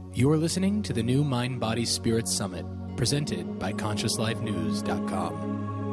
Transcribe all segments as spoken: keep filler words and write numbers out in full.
You are listening to the new Mind Body Spirit Summit, presented by conscious life news dot com.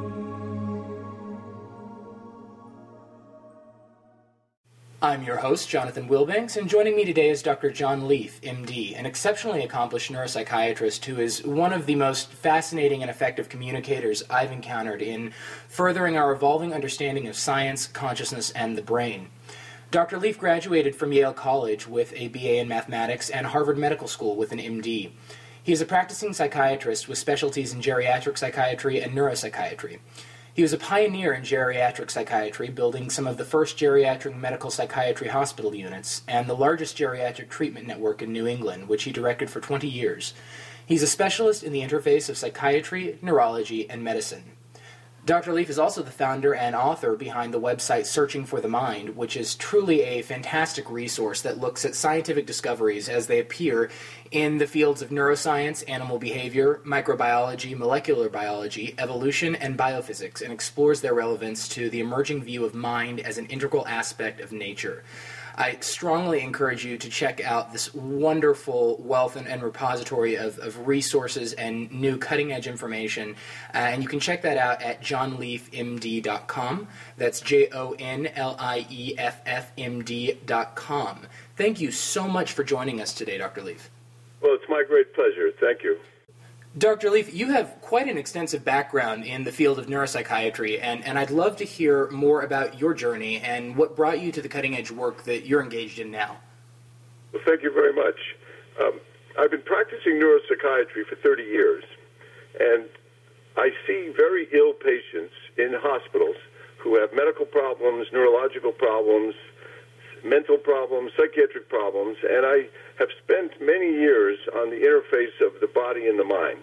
I'm your host, Jonathan Wilbanks, and joining me today is Doctor John Leaf, M D, an exceptionally accomplished neuropsychiatrist who is one of the most fascinating and effective communicators I've encountered in furthering our evolving understanding of science, consciousness, and the brain. Doctor Leaf graduated from Yale College with a B A in mathematics and Harvard Medical School with an M D. He is a practicing psychiatrist with specialties in geriatric psychiatry and neuropsychiatry. He was a pioneer in geriatric psychiatry, building some of the first geriatric medical psychiatry hospital units and the largest geriatric treatment network in New England, which he directed for twenty years. He's a specialist in the interface of psychiatry, neurology, and medicine. Doctor Leaf is also the founder and author behind the website Searching for the Mind, which is truly a fantastic resource that looks at scientific discoveries as they appear in the fields of neuroscience, animal behavior, microbiology, molecular biology, evolution, and biophysics, and explores their relevance to the emerging view of mind as an integral aspect of nature. I strongly encourage you to check out this wonderful wealth and, and repository of, of resources and new cutting-edge information. Uh, and you can check that out at john leaf m d dot com. That's J O N L I E F F M D dot com. Thank you so much for joining us today, Doctor Leaf. Well, it's my great pleasure. Thank you. Doctor Leaf, you have quite an extensive background in the field of neuropsychiatry, and, and I'd love to hear more about your journey and what brought you to the cutting-edge work that you're engaged in now. Well, thank you very much. Um, I've been practicing neuropsychiatry for thirty years, and I see very ill patients in hospitals who have medical problems, neurological problems, mental problems, psychiatric problems, and I have spent many years on the interface of the body and the mind.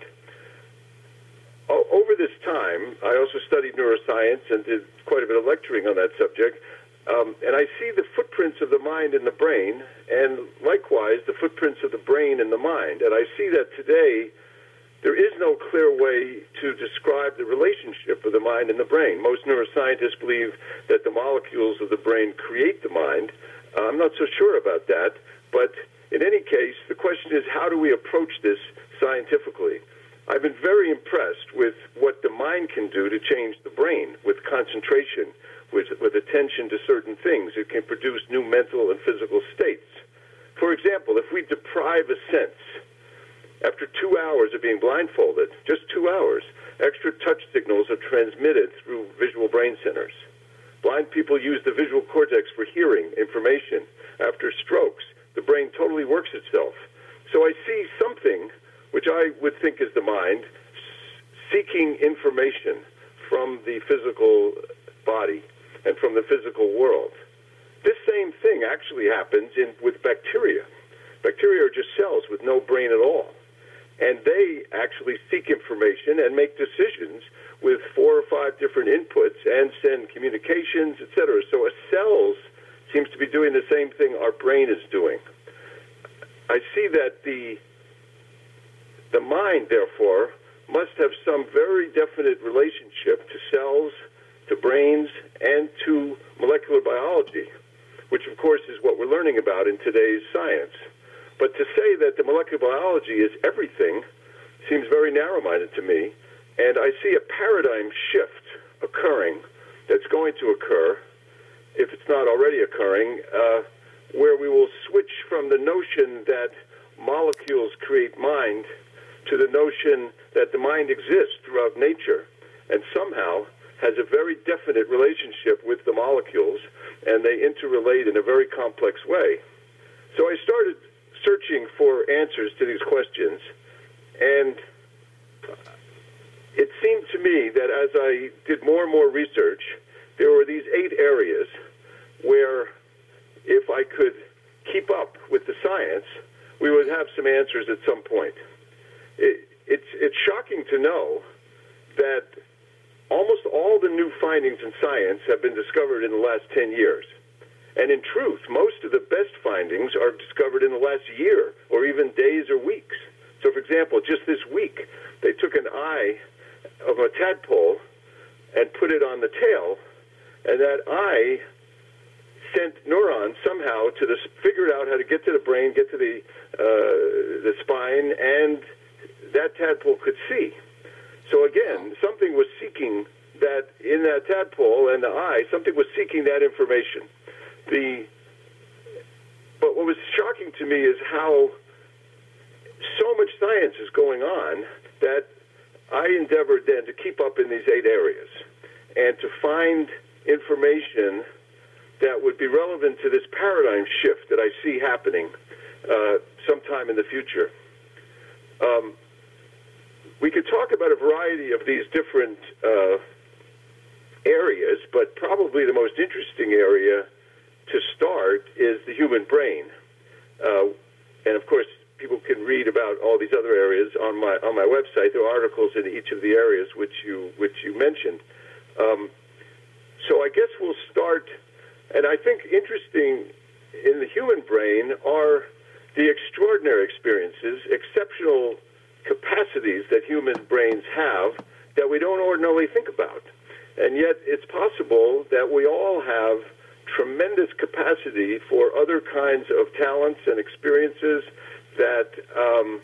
O- over this time, I also studied neuroscience and did quite a bit of lecturing on that subject, um, and I see the footprints of the mind in the brain, and likewise the footprints of the brain in the mind, and I see that today there is no clear way to describe the relationship of the mind and the brain. Most neuroscientists believe that the molecules of the brain create the mind. Uh, I'm not so sure about that, but in any case, the question is, how do we approach this scientifically? I've been very impressed with what the mind can do to change the brain with concentration, with, with attention to certain things. It can produce new mental and physical states. For example, if we deprive a sense, after two hours of being blindfolded, just two hours, extra touch signals are transmitted through visual brain centers. Blind people use the visual cortex for hearing information. After strokes, the brain totally works itself. So I see something, which I would think is the mind, seeking information from the physical body and from the physical world. This same thing actually happens in, with bacteria. Bacteria are just cells with no brain at all. And they actually seek information and make decisions with four or five different inputs and send communications, et cetera. So a cells seems to be doing the same thing our brain is doing. I see that the the mind, therefore, must have some very definite relationship to cells, to brains, and to molecular biology, which, of course, is what we're learning about in today's science. But to say that the molecular biology is everything seems very narrow-minded to me, and I see a paradigm shift occurring that's going to occur, if it's not already occurring, uh, where we will switch from the notion that molecules create mind to the notion that the mind exists throughout nature and somehow has a very definite relationship with the molecules, and they interrelate in a very complex way. So I started searching for answers to these questions, and it seemed to me that as I did more and more research, there were these eight areas where if I could keep up with the science, we would have some answers at some point. It, it's, it's shocking to know that almost all the new findings in science have been discovered in the last ten years. And in truth, most of the best findings are discovered in the last year or even days or weeks. So, for example, just this week, they took an eye of a tadpole and put it on the tail, and that eye sent neurons somehow to the, figured out how to get to the brain, get to the, uh, the spine, and that tadpole could see. So again, something was seeking that in that tadpole and the eye, something was seeking that information. The, but what was shocking to me is how so much science is going on that I endeavored then to keep up in these eight areas and to find information that would be relevant to this paradigm shift that I see happening uh, sometime in the future. Um, we could talk about a variety of these different uh, areas, but probably the most interesting area to start is the human brain. Uh, and of course, people can read about all these other areas on my on my website. There are articles in each of the areas which you which you mentioned. Um, so I guess we'll start. And I think interesting in the human brain are the extraordinary experiences, exceptional capacities that human brains have that we don't ordinarily think about. And yet it's possible that we all have tremendous capacity for other kinds of talents and experiences that um,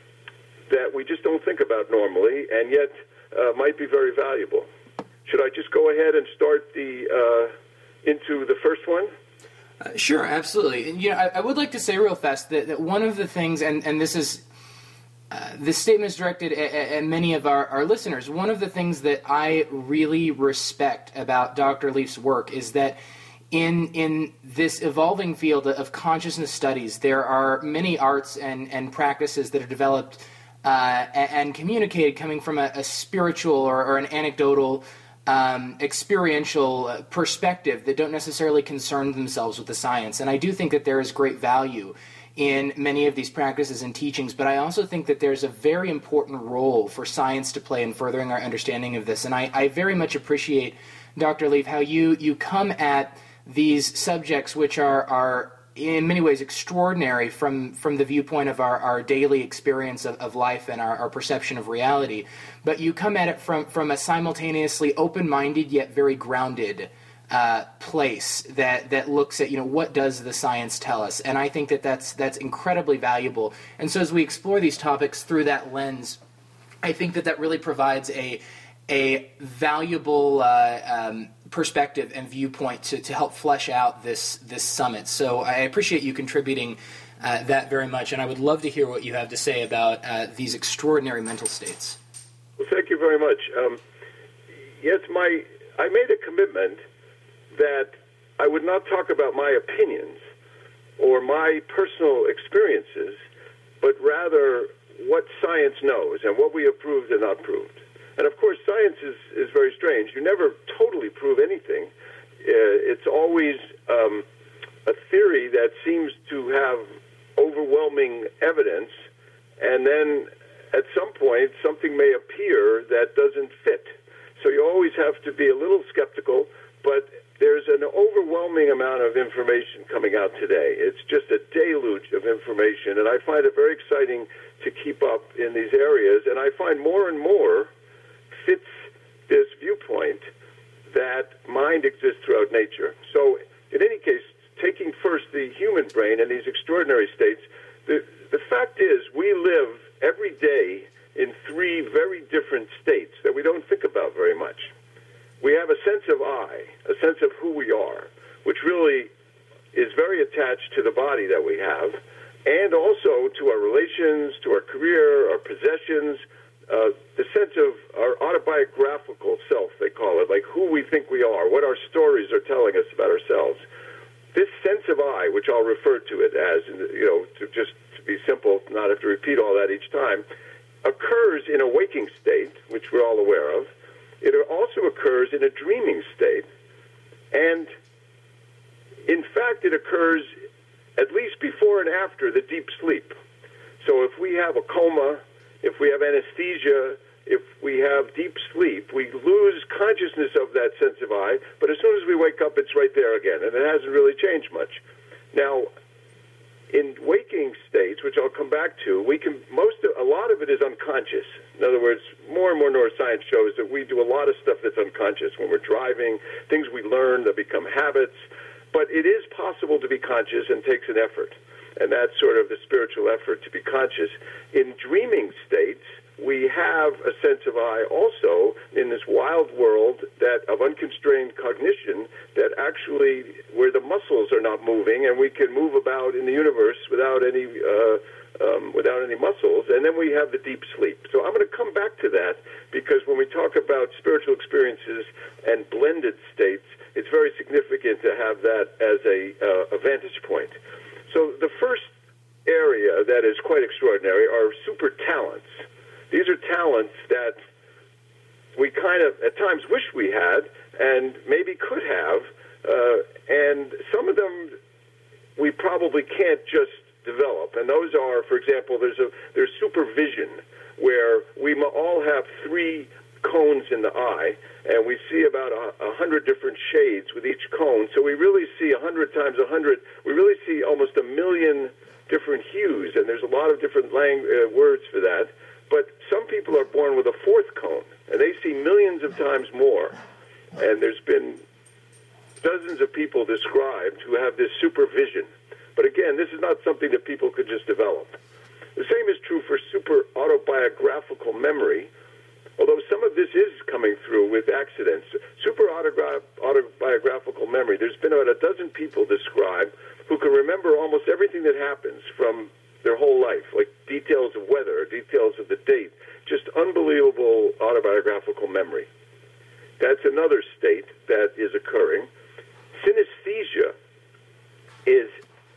that we just don't think about normally, and yet uh, might be very valuable. Should I just go ahead and start the uh, into the first one? Uh, sure, absolutely. And, you know, I, I would like to say real fast that, that one of the things, and, and this is uh, this statement is directed at, at many of our, our listeners. One of the things that I really respect about Doctor Leaf's work is that In in this evolving field of consciousness studies, there are many arts and, and practices that are developed uh, and, and communicated coming from a, a spiritual or, or an anecdotal, um, experiential perspective that don't necessarily concern themselves with the science. And I do think that there is great value in many of these practices and teachings, but I also think that there's a very important role for science to play in furthering our understanding of this. And I, I very much appreciate, Doctor Leaf, how you, you come at these subjects, which are, are in many ways extraordinary from, from the viewpoint of our, our daily experience of, of life and our, our perception of reality, but you come at it from, from a simultaneously open-minded yet very grounded uh, place that, that looks at, you know, what does the science tell us? And I think that that's, that's incredibly valuable. And so as we explore these topics through that lens, I think that that really provides a a valuable uh, um, perspective and viewpoint to, to help flesh out this this summit. So I appreciate you contributing uh, that very much, and I would love to hear what you have to say about uh, these extraordinary mental states. Well, thank you very much. Um, yes, my I made a commitment that I would not talk about my opinions or my personal experiences, but rather what science knows and what we have proved and not proved. And, of course, science is, is very strange. You never totally prove anything. Uh, it's always um, a theory that seems to have overwhelming evidence, and then at some point something may appear that doesn't fit. So you always have to be a little skeptical, but there's an overwhelming amount of information coming out today. It's just a deluge of information, and I find it very exciting to keep up in these areas, and I find more and more fits this viewpoint that mind exists throughout nature. So in any case, taking first the human brain and these extraordinary states, the, the fact is we live every day in three very different states that we don't think about very much. We have a sense of I, a sense of who we are, which really is very attached to the body that we have, and also to our relations, to our career, our possessions, Uh, the sense of our autobiographical self, they call it, like who we think we are, what our stories are telling us about ourselves. This sense of I, which I'll refer to it as, you know, to just to be simple, not have to repeat all that each time, occurs in a waking state, which we're all aware of. It also occurs in a dreaming state. And, in fact, it occurs at least before and after the deep sleep. So if we have a coma, if we have anesthesia, if we have deep sleep, we lose consciousness of that sense of I, but as soon as we wake up, it's right there again, and it hasn't really changed much. Now, in waking states, which I'll come back to, we can most of, a lot of it is unconscious. In other words, more and more neuroscience shows that we do a lot of stuff that's unconscious when we're driving, things we learn that become habits. but it is possible to be conscious and takes an effort. And that's sort of the spiritual effort to be conscious. In dreaming states, we have a sense of I also in this wild world that of unconstrained cognition that actually where the muscles are not moving and we can move about in the universe without any uh, um, without any muscles. And then we have the deep sleep. So I'm going to come back to that because when we talk about spiritual experiences and blended states, it's very significant to have that as a, uh, a vantage point. So the first area that is quite extraordinary are super talents. These are talents that we kind of, at times, wish we had and maybe could have, uh, and some of them we probably can't just develop. And those are, for example, there's a there's supervision, where we all have three cones in the eye, and we see about a, a hundred different shades with each cone. So we really see a hundred times a hundred. We really see almost a million different hues, and there's a lot of different lang- uh, words for that. But some people are born with a fourth cone, and they see millions of times more. And there's been dozens of people described who have this supervision. But again, this is not something that people could just develop. The same is true for super autobiographical memory, although some of this is coming through with accidents. Super autogra- autobiographical memory, there's been about a dozen people described who can remember almost everything that happens from their whole life, like details of weather, details of the date, just unbelievable autobiographical memory. That's another state that is occurring. Synesthesia is,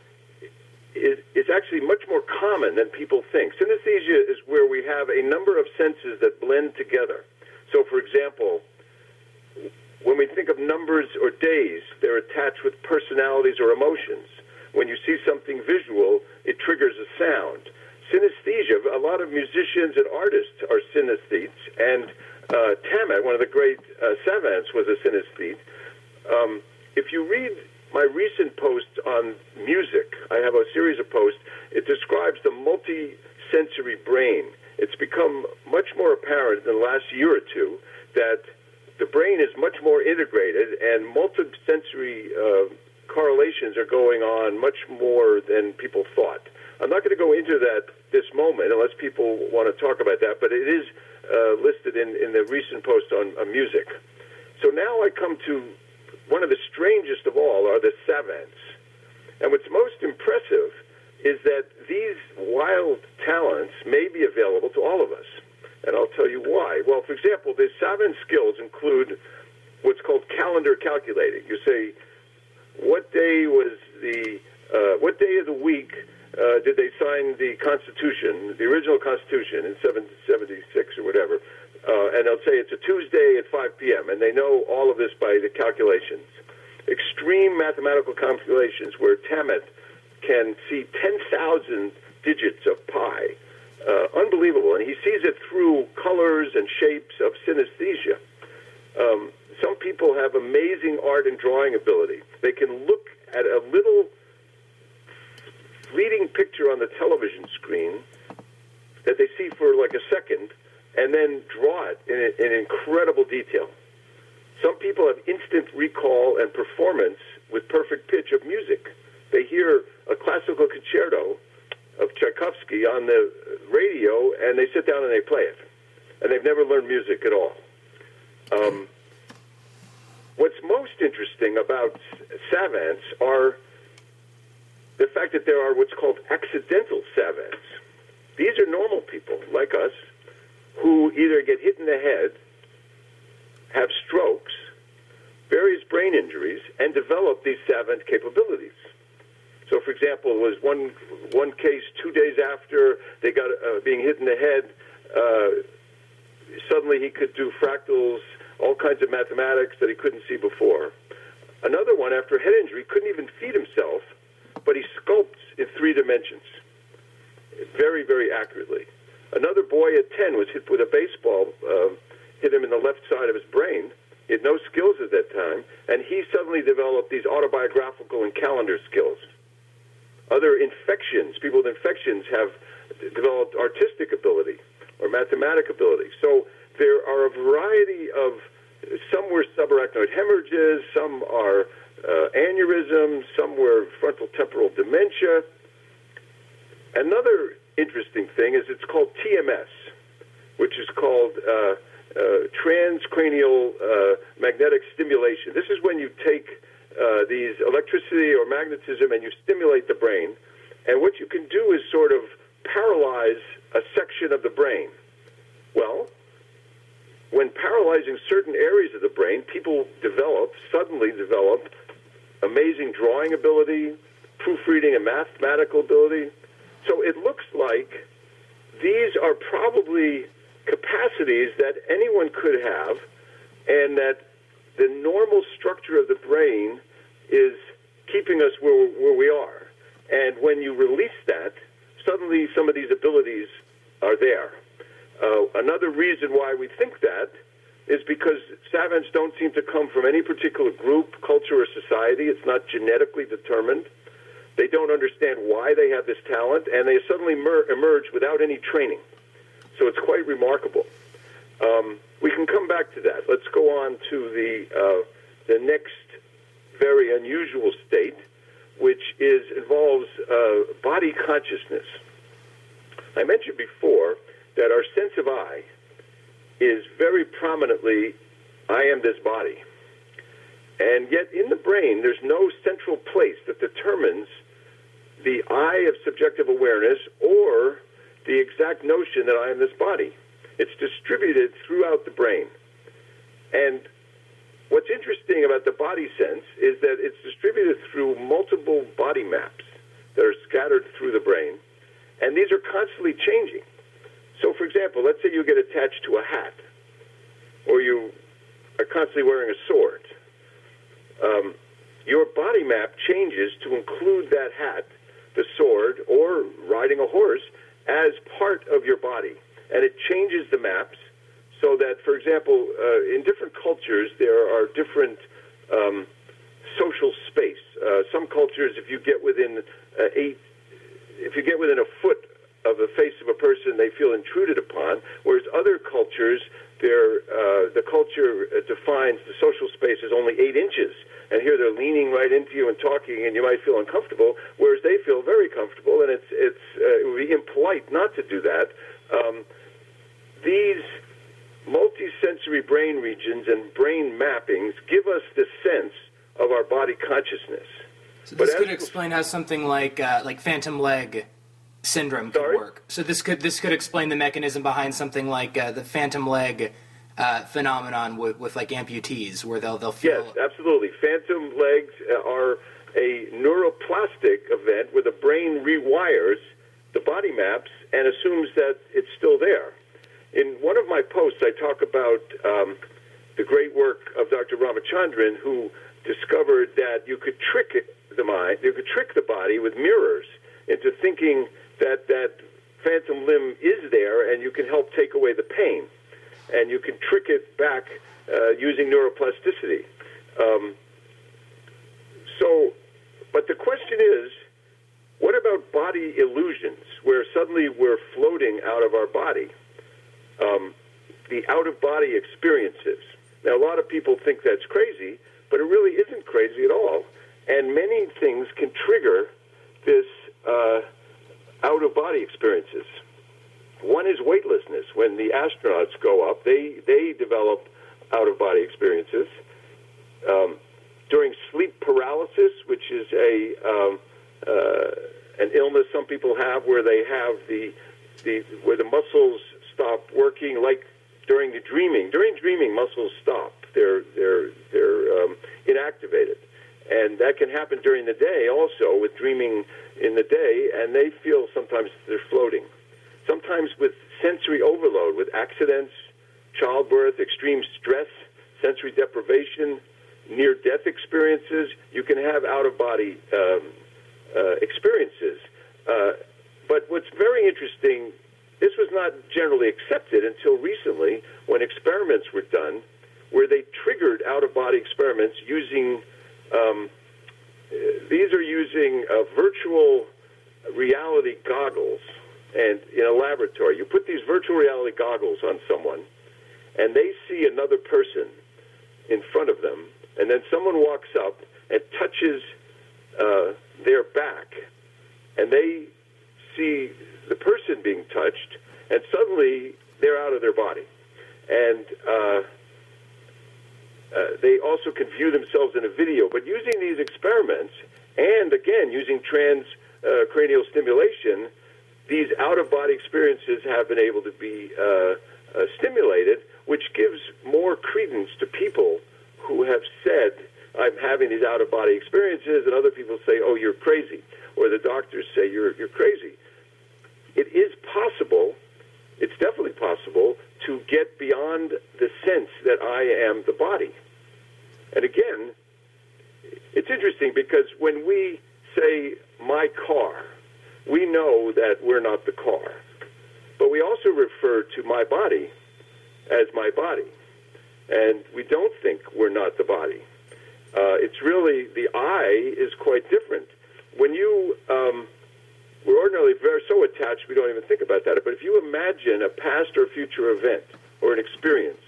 is, is actually much more common than people think. Synesthesia is where we have a number of senses that blend together. So, for example, when we think of numbers or days, they're attached with personalities or emotions. When you see something visual, it triggers a sound. Synesthesia, a lot of musicians and artists are synesthetes, and uh, Tammet, one of the great uh, savants, was a synesthete. Um, if you read my recent post on music, I have a series of posts, it describes the multi-sensory brain. It's become much more apparent in the last year or two that the brain is much more integrated, and multi-sensory uh, correlations are going on much more than people thought. I'm not going to go into that this moment unless people want to talk about that, but it is uh, listed in, in the recent post on, on music. So now I come to one of the strangest of all are the savants. And what's most impressive is that these wild talents may be available to all of us. And I'll tell you why. Well, for example, the savant skills include what's called calendar calculating. You say, what day was the, uh, what day of the week uh, did they sign the Constitution, the original Constitution in seventeen seventy-six or whatever? Uh, and they'll say it's a Tuesday at five p.m., and they know all of this by the calculations. Extreme mathematical calculations where Tammet can see ten thousand digits of pi. Uh, unbelievable. And he sees it through colors and shapes of synesthesia. Um, some people have amazing art and drawing ability. They can look at a little fleeting picture on the television screen that they see for like a second and then draw it in, in incredible detail. Some people have instant recall and performance with perfect pitch of music. They hear a classical concerto of Tchaikovsky on the radio, and they sit down and they play it. And they've never learned music at all. Um, what's most interesting about savants are the fact that there are what's called accidental savants. These are normal people, like us, who either get hit in the head, have strokes, various brain injuries, and develop these savant capabilities. So, for example, it was one one case two days after they got uh, being hit in the head, uh, suddenly he could do fractals, all kinds of mathematics that he couldn't see before. Another one, after a head injury, couldn't even feed himself, but he sculpts in three dimensions, very, very accurately. Another boy at ten was hit with a baseball, uh, hit him in the left side of his brain. He had no skills at that time, and he suddenly developed these autobiographical and calendar skills. Other infections, people with infections have developed artistic ability or mathematic ability. So there are a variety of, some were subarachnoid hemorrhages, some are uh, aneurysm, some were frontal temporal dementia. Another interesting thing is it's called T M S, which is called uh, uh, transcranial uh, magnetic stimulation. This is when you take uh, these electricity or magnetism and you stimulate the brain, and what you can do is sort of paralyze a section of the brain. Well, when paralyzing certain areas of the brain, people develop, suddenly develop, amazing drawing ability, proofreading and mathematical ability. So it looks like these are probably capacities that anyone could have, and that the normal structure of the brain is keeping us where, where we are. And when you release that, suddenly some of these abilities are there. Uh, another reason why we think that is because savants don't seem to come from any particular group, culture, or society. It's not genetically determined. They don't understand why they have this talent, and they suddenly mer- emerge without any training. So it's quite remarkable. Um, we can come back to that. Let's go on to the uh, the next very unusual state, which is involves uh, body consciousness. I mentioned before that our sense of I is very prominently, I am this body. And yet in the brain, there's no central place that determines the I of subjective awareness or the exact notion that I am this body. It's distributed throughout the brain. And what's interesting about the body sense is that it's distributed through multiple body maps that are scattered through the brain. And these are constantly changing. So, for example, let's say you get attached to a hat, or you are constantly wearing a sword. Um, your body map changes to include that hat, the sword, or riding a horse as part of your body. And it changes the maps so that, for example, uh, in different cultures, there are different um, social space. Uh, some cultures, if you get within uh, eight, if you get within a foot of the face of a person, they feel intruded upon, whereas other cultures, uh, the culture defines the social space as only eight inches. And here they're leaning right into you and talking, and you might feel uncomfortable, whereas they feel very comfortable, and it's, it's, uh, it would be impolite not to do that. Um, these multisensory brain regions and brain mappings give us the sense of our body consciousness. So this could explain how something like uh, like phantom leg syndrome could Sorry? work. So this could this could explain the mechanism behind something like uh, the phantom leg uh, phenomenon with, with like amputees, where they'll they'll feel. Yes, absolutely. Phantom legs are a neuroplastic event where the brain rewires the body maps and assumes that it's still there. In one of my posts, I talk about um, the great work of Doctor Ramachandran, who discovered that you could trick the mind, you could trick the body with mirrors into thinking that that phantom limb is there, and you can help take away the pain, and you can trick it back uh, using neuroplasticity. Um, so, but the question is, what about body illusions, where suddenly we're floating out of our body? Um, the out-of-body experiences. Now, a lot of people think that's crazy, but it really isn't crazy at all. And many things can trigger this uh, out-of-body experiences. One is weightlessness. When the astronauts go up, they, they develop out-of-body experiences. Um, during sleep paralysis, which is a um, uh, an illness some people have, where they have the the where the muscles stop working, like during the dreaming. During dreaming, muscles stop; they're they're they're um, inactivated, and that can happen during the day also with dreaming in the day, and they feel sometimes they're floating. Sometimes with sensory overload, with accidents, childbirth, extreme stress, sensory deprivation, near-death experiences, you can have out-of-body um, uh, experiences. Uh, but what's very interesting, this was not generally accepted until recently when experiments were done where they triggered out-of-body experiments using, um, these are using uh, virtual reality goggles. And in a laboratory, you put these virtual reality goggles on someone, and they see another person in front of them, and then someone walks up and touches uh, their back, and they see the person being touched, and suddenly they're out of their body. And uh, uh, they also can view themselves in a video. But using these experiments, and again, using transcranial uh, stimulation, these out-of-body experiences have been able to be uh, uh, stimulated, which gives more credence to people who have said, I'm having these out-of-body experiences, and other people say, oh, you're crazy, or the doctors say, you're, you're crazy. It is possible, it's definitely possible, to get beyond the sense that I am the body. And again, it's interesting because when we say, my car, we know that we're not the car. But we also refer to my body as my body. And we don't think we're not the body. Uh, it's really, the I is quite different. When you, um, we're ordinarily very so attached we don't even think about that. But if you imagine a past or future event or an experience,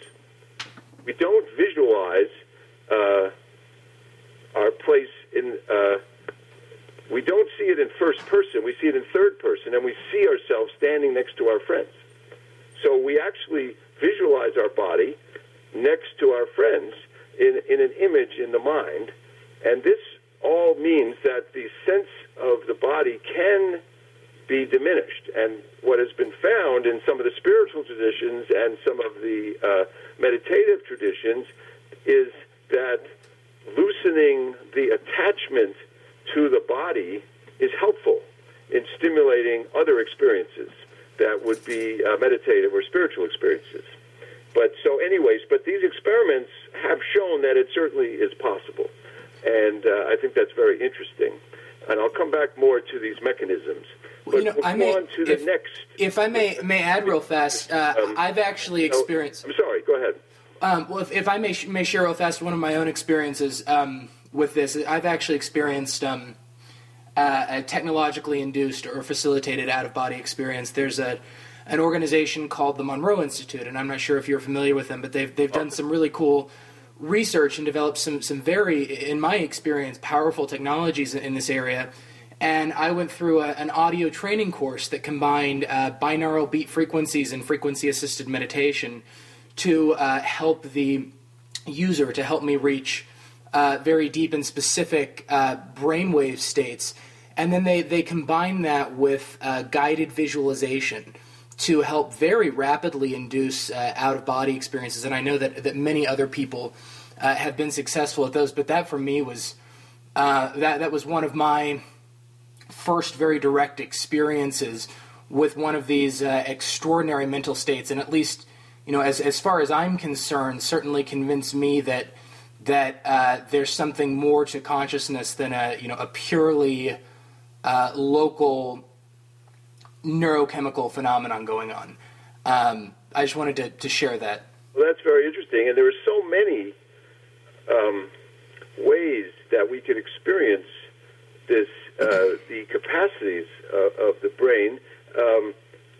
we don't visualize uh, our place in, uh, we don't see it in first person, we see it in third person, and we see ourselves standing next to our friends. So we actually visualize our body next to our friends in, in an image in the mind, and this all means that the sense of the body can be diminished. And what has been found in some of the spiritual traditions and some of the uh, meditative traditions is that loosening the attachment to the body is helpful in stimulating other experiences that would be uh, meditative or spiritual experiences. But so anyways, but these experiments have shown that it certainly is possible. And uh, I think that's very interesting. And I'll come back more to these mechanisms. But you know, we'll I go may, on to the if, next. If I may, may add real fast, uh, um, I've actually experienced. No, I'm sorry. Go ahead. Um, well, if, if I may, may share real fast one of my own experiences um, with this, I've actually experienced um, uh, a technologically induced or facilitated out-of-body experience. There's a an organization called the Monroe Institute, and I'm not sure if you're familiar with them, but they've they've done some really cool research and developed some some very, in my experience, powerful technologies in this area. And I went through a, an audio training course that combined uh, binaural beat frequencies and frequency-assisted meditation to uh, help the user, to help me reach uh, very deep and specific uh, brainwave states. And then they, they combine that with uh, guided visualization to help very rapidly induce uh, out-of-body experiences. And I know that, that many other people uh, have been successful at those, but that for me was uh, that that was one of my first very direct experiences with one of these uh, extraordinary mental states, and at least, you know, as as far as I'm concerned, certainly convinced me that that uh, there's something more to consciousness than a you know a purely uh, local neurochemical phenomenon going on. Um, I just wanted to, to share that. Well, that's very interesting, and there are so many um, ways that we could experience this, uh, the capacities uh, of the brain um,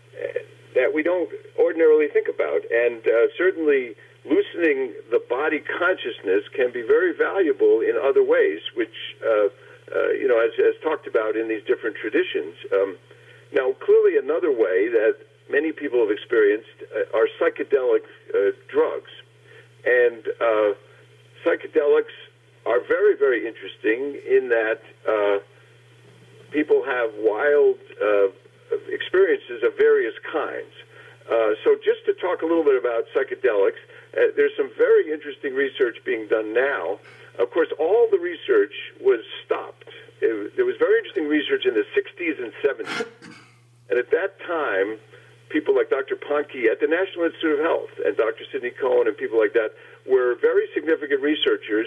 that we don't ordinarily think about, and uh, certainly loosening the body consciousness can be very valuable in other ways, which, uh, uh, you know, as, as talked about in these different traditions. Um, Now, clearly another way that many people have experienced uh, are psychedelic uh, drugs. And uh, psychedelics are very, very interesting in that uh, people have wild uh, experiences of various kinds. Uh, so just to talk a little bit about psychedelics, uh, there's some very interesting research being done now. Of course, all the research was stopped. It, there was very interesting research in the sixties and seventies. And at that time, people like Doctor Ponke at the National Institute of Health and Doctor Sidney Cohen and people like that were very significant researchers,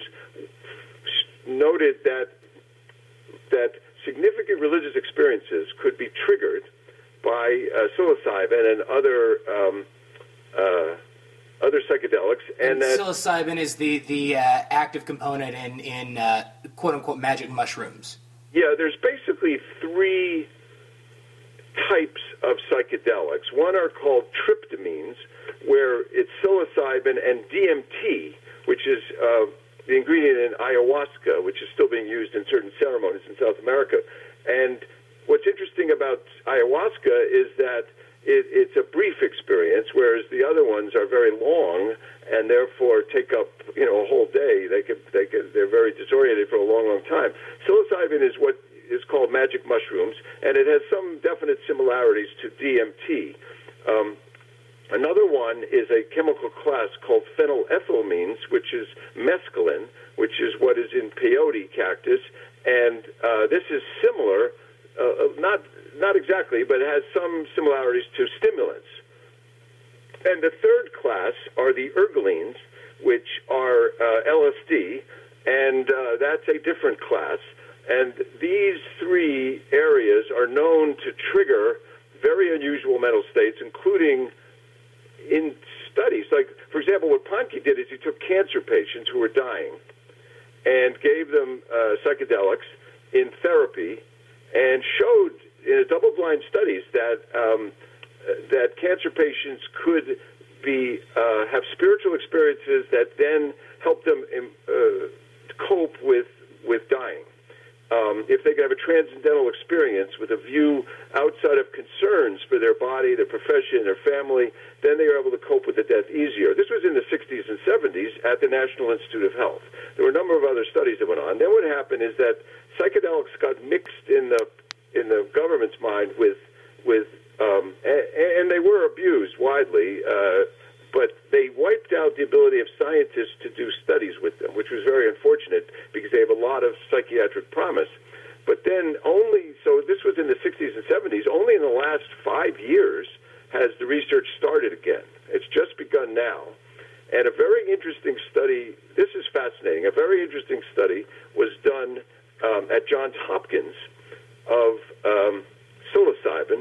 noted that that significant religious experiences could be triggered by uh, psilocybin and other um, uh, other psychedelics. And, and that psilocybin is the, the uh, active component in, in uh, quote-unquote magic mushrooms. Yeah, there's basically three types of psychedelics. One are called tryptamines, where it's psilocybin and D M T, which is uh, the ingredient in ayahuasca, which is still being used in certain ceremonies in South America. And what's interesting about ayahuasca is that it, it's a brief experience, whereas the other ones are very long and therefore take up, you know, a whole day. They could, they could, they're very disoriented for a long, long time. Psilocybin is what is called magic mushrooms, and it has some definite similarities to D M T. Um, another one is a chemical class called phenylethylamines, which is mescaline, which is what is in peyote cactus, and uh, this is similar, uh, not not exactly, but it has some similarities to stimulants. And the third class are the ergolines, which are uh, L S D, and uh, that's a different class. And these three areas are known to trigger very unusual mental states, including in studies. Like, for example, what Ponke did is he took cancer patients who were dying and gave them uh, psychedelics in therapy and showed in a double-blind studies that um, that cancer patients could be uh, have spiritual experiences that then help them uh, cope with with dying. Um, if they could have a transcendental experience with a view outside of concerns for their body, their profession, their family, then they were able to cope with the death easier. This was in the sixties and seventies at the National Institute of Health. There were a number of other studies that went on. Then what happened is that psychedelics got mixed in the in the government's mind with with um, and, and they were abused widely. Uh, But they wiped out the ability of scientists to do studies with them, which was very unfortunate because they have a lot of psychiatric promise. But then only, so this was in the sixties and seventies, only in the last five years has the research started again. It's just begun now. And a very interesting study, this is fascinating, a very interesting study was done um, at Johns Hopkins of um, psilocybin.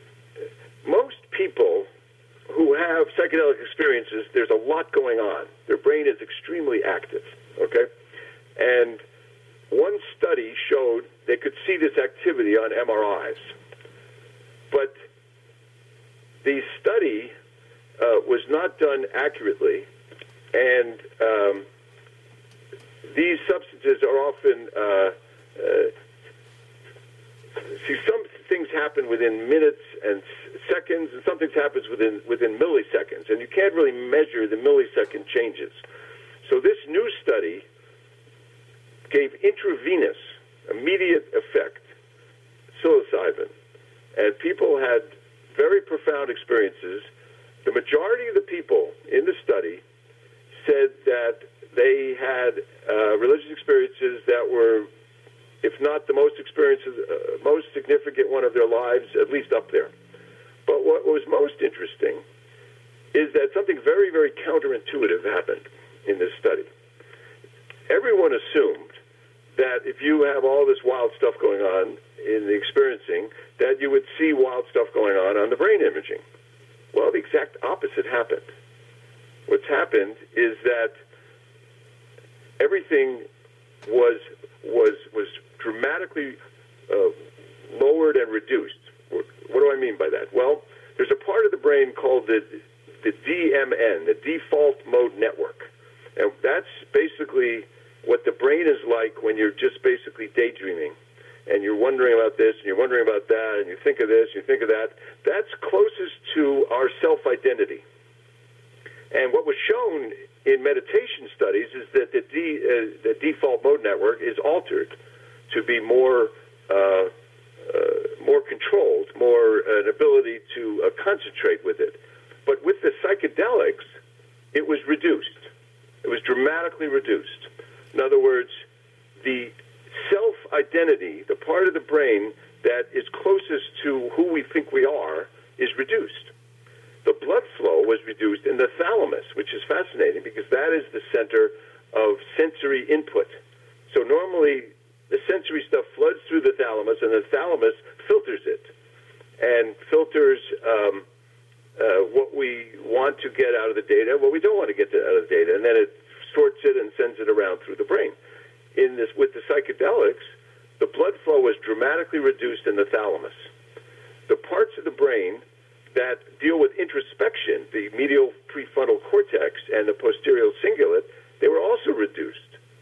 Most people who have psychedelic experiences, there's a lot going on. Their brain is extremely active, okay? And one study showed they could see this activity on M R Is. But the study uh, was not done accurately, and um, these substances are often, uh, uh, see, some things happen within minutes and seconds, and some things happens within within milliseconds, and you can't really measure the millisecond changes. So this new study gave intravenous, immediate effect, psilocybin, and people had very profound experiences. The majority of the people in the study said that they had uh, religious experiences that were, if not the most experiences, uh, most significant one of their lives, at least up there. But what was most interesting is that something very, very counterintuitive happened in this study. Everyone assumed that if you have all this wild stuff going on in the experiencing, that you would see wild stuff going on on the brain imaging. Well, the exact opposite happened. What's happened is that everything was was was dramatically uh, lowered and reduced. What do I mean by that? Well, there's a part of the brain called the the D M N, the default mode network. And that's basically what the brain is like when you're just basically daydreaming. And you're wondering about this, and you're wondering about that, and you think of this, you think of that. That's closest to our self-identity. And what was shown in meditation studies is that the, D, uh, the default mode network is altered to be more uh, uh, more controlled, more uh, an ability to uh, concentrate with it. But with the psychedelics, it was reduced. It was dramatically reduced. In other words, the self-identity, the part of the brain that is closest to who we think we are, is reduced. The blood flow was reduced in the thalamus, which is fascinating because that is the center of sensory input. So normally the sensory stuff floods through the thalamus, and the thalamus filters it and filters um, uh, what we want to get out of the data, what we don't want to get out of the data, and then it sorts it and sends it around through the brain. In this, with the psychedelics, the blood flow was dramatically reduced in the thalamus. The parts of the brain that deal with introspection, the medial prefrontal cortex and the posterior cingulate, they were also reduced.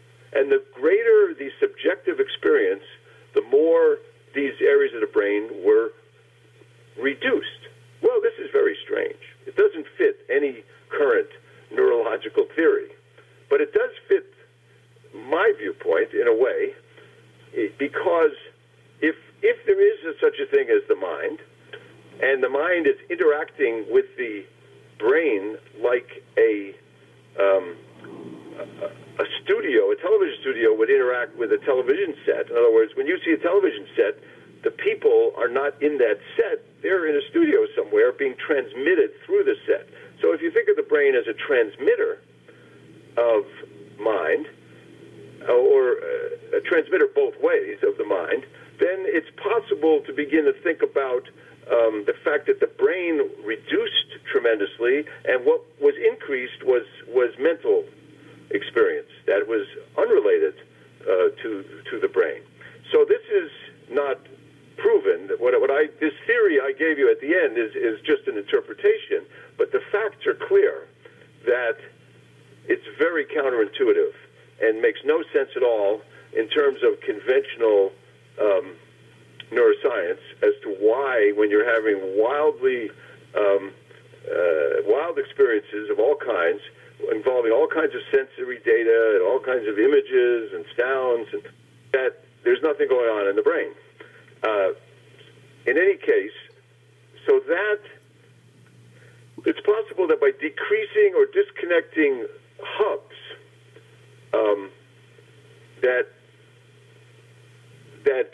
and the mind is interacting with the brain like a, um, a, a studio, a television studio would interact with a television set. In other words, when you see a television set, the people are not in that set. They're in a studio somewhere being transmitted through the set. So if you think of the brain as a transmitter of mind, or a transmitter both ways of the mind, then it's possible to begin to think about um, the fact that the brain reduced tremendously, and what was increased was, was mental experience that was unrelated uh, to to the brain. So this is not proven. What, what I this theory I gave you at the end is, is just an interpretation, but the facts are clear that it's very counterintuitive and makes no sense at all in terms of conventional um, neuroscience as to why, when you're having wildly um, uh, wild experiences of all kinds, involving all kinds of sensory data and all kinds of images and sounds, and that there's nothing going on in the brain. Uh, in any case, so that it's possible that by decreasing or disconnecting hubs, um, that that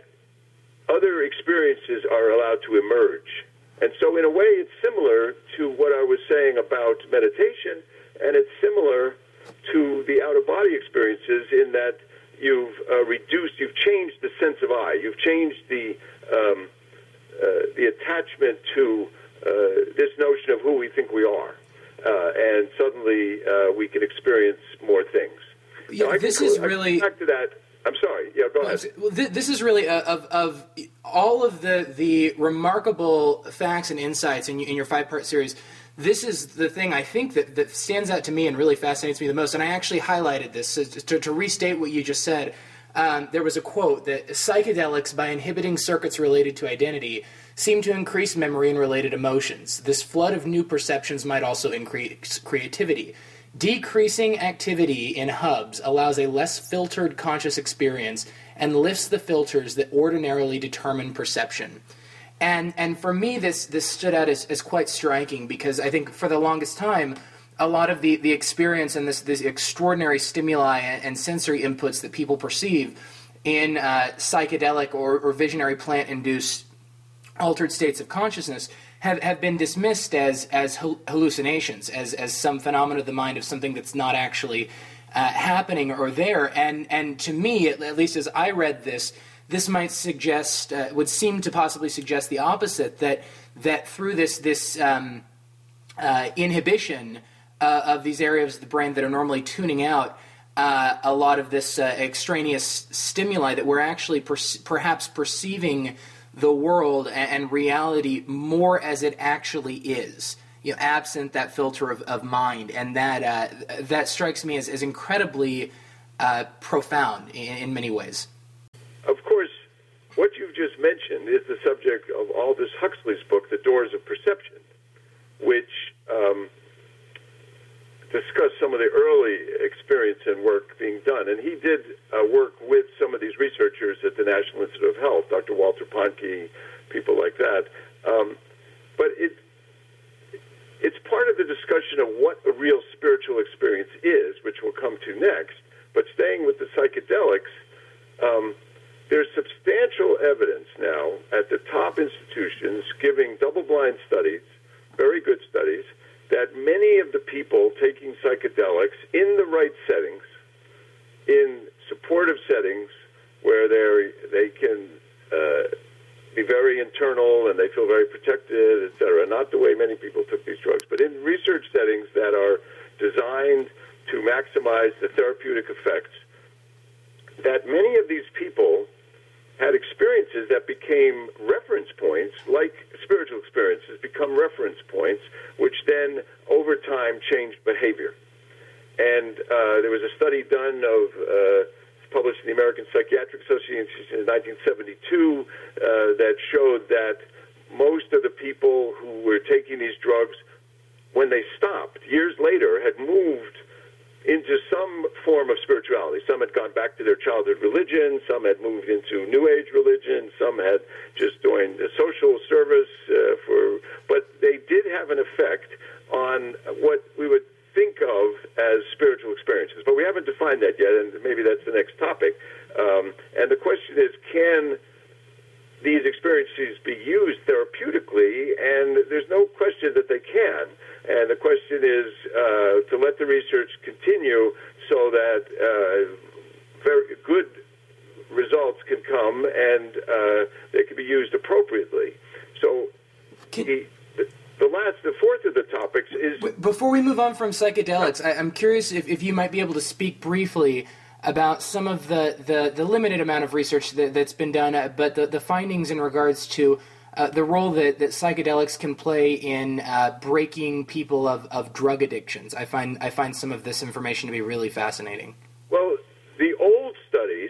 other experiences are allowed to emerge. And so in a way, it's similar to what I was saying about meditation, and it's similar to the out-of-body experiences in that you've uh, reduced, you've changed the sense of I, you've changed the um, uh, the attachment to uh, this notion of who we think we are, uh, and suddenly uh, we can experience more things. Yeah, now, this can, is I really. Back to that. I'm sorry. Yeah, go ahead. Well, this is really uh, of of all of the the remarkable facts and insights in, in your five part series. This is the thing I think that, that stands out to me and really fascinates me the most. And I actually highlighted this so to, to restate what you just said. Um, there was a quote that psychedelics, by inhibiting circuits related to identity, seem to increase memory and related emotions. This flood of new perceptions might also increase creativity. Decreasing activity in hubs allows a less filtered conscious experience and lifts the filters that ordinarily determine perception. And and for me, this this stood out as, as quite striking, because I think for the longest time, a lot of the, the experience and this, this extraordinary stimuli and, and sensory inputs that people perceive in uh, psychedelic or, or visionary plant-induced altered states of consciousness have, have been dismissed as as hallucinations, as as some phenomena of the mind of something that's not actually uh, happening or there. And and to me, at, at least as I read this, this might suggest, uh, would seem to possibly suggest the opposite, that that through this this um, uh, inhibition uh, of these areas of the brain that are normally tuning out uh, a lot of this uh, extraneous stimuli, that we're actually per- perhaps perceiving the world and, and reality more as it actually is, you know, absent that filter of, of mind. And that uh, that strikes me as, as incredibly uh, profound in, in many ways. Of course, what you've just mentioned is the subject of Aldous Huxley's book, The Doors of Perception, which um, discussed some of the early experience and work being done. And he did uh, work with some of these researchers at the National Institute of Health, Doctor Walter Pahnke, people like that. Um, but it it's part of the discussion of what a real spiritual experience is, which we'll come to next. But staying with the psychedelics, um, there's substantial evidence now at the top institutions giving double-blind studies, very good studies, that many of the people taking psychedelics in the right settings, in supportive settings where they they can uh, be very internal and they feel very protected, et cetera, not the way many people took these drugs, but in research settings that are designed to maximize the therapeutic effects, that many of these people had experiences that became reference points, like spiritual experiences become reference points, which then over time changed behavior. And uh, there was a study done of, uh, published in the American Psychiatric Association in nineteen seventy-two, uh, that showed that most of the people who were taking these drugs, when they stopped, years later, had moved into some form of spirituality. Some had gone back to their childhood religion, some had moved into New Age religion, some had just joined the social service uh, for, but they did have an effect on what we would think of as spiritual experiences. But we haven't defined that yet, and maybe that's the next topic. Um, and the question is, can these experiences be used therapeutically? And there's no question that they can. And the question is uh, to let the research continue so that uh, very good results can come and uh, they can be used appropriately. So can, the, the, the last, the fourth of the topics is... Before we move on from psychedelics, I, I'm curious if, if you might be able to speak briefly about some of the, the, the limited amount of research that, that's been done, uh, but the, the findings in regards to uh, the role that, that psychedelics can play in uh, breaking people of, of drug addictions. I find I find some of this information to be really fascinating. Well, the old studies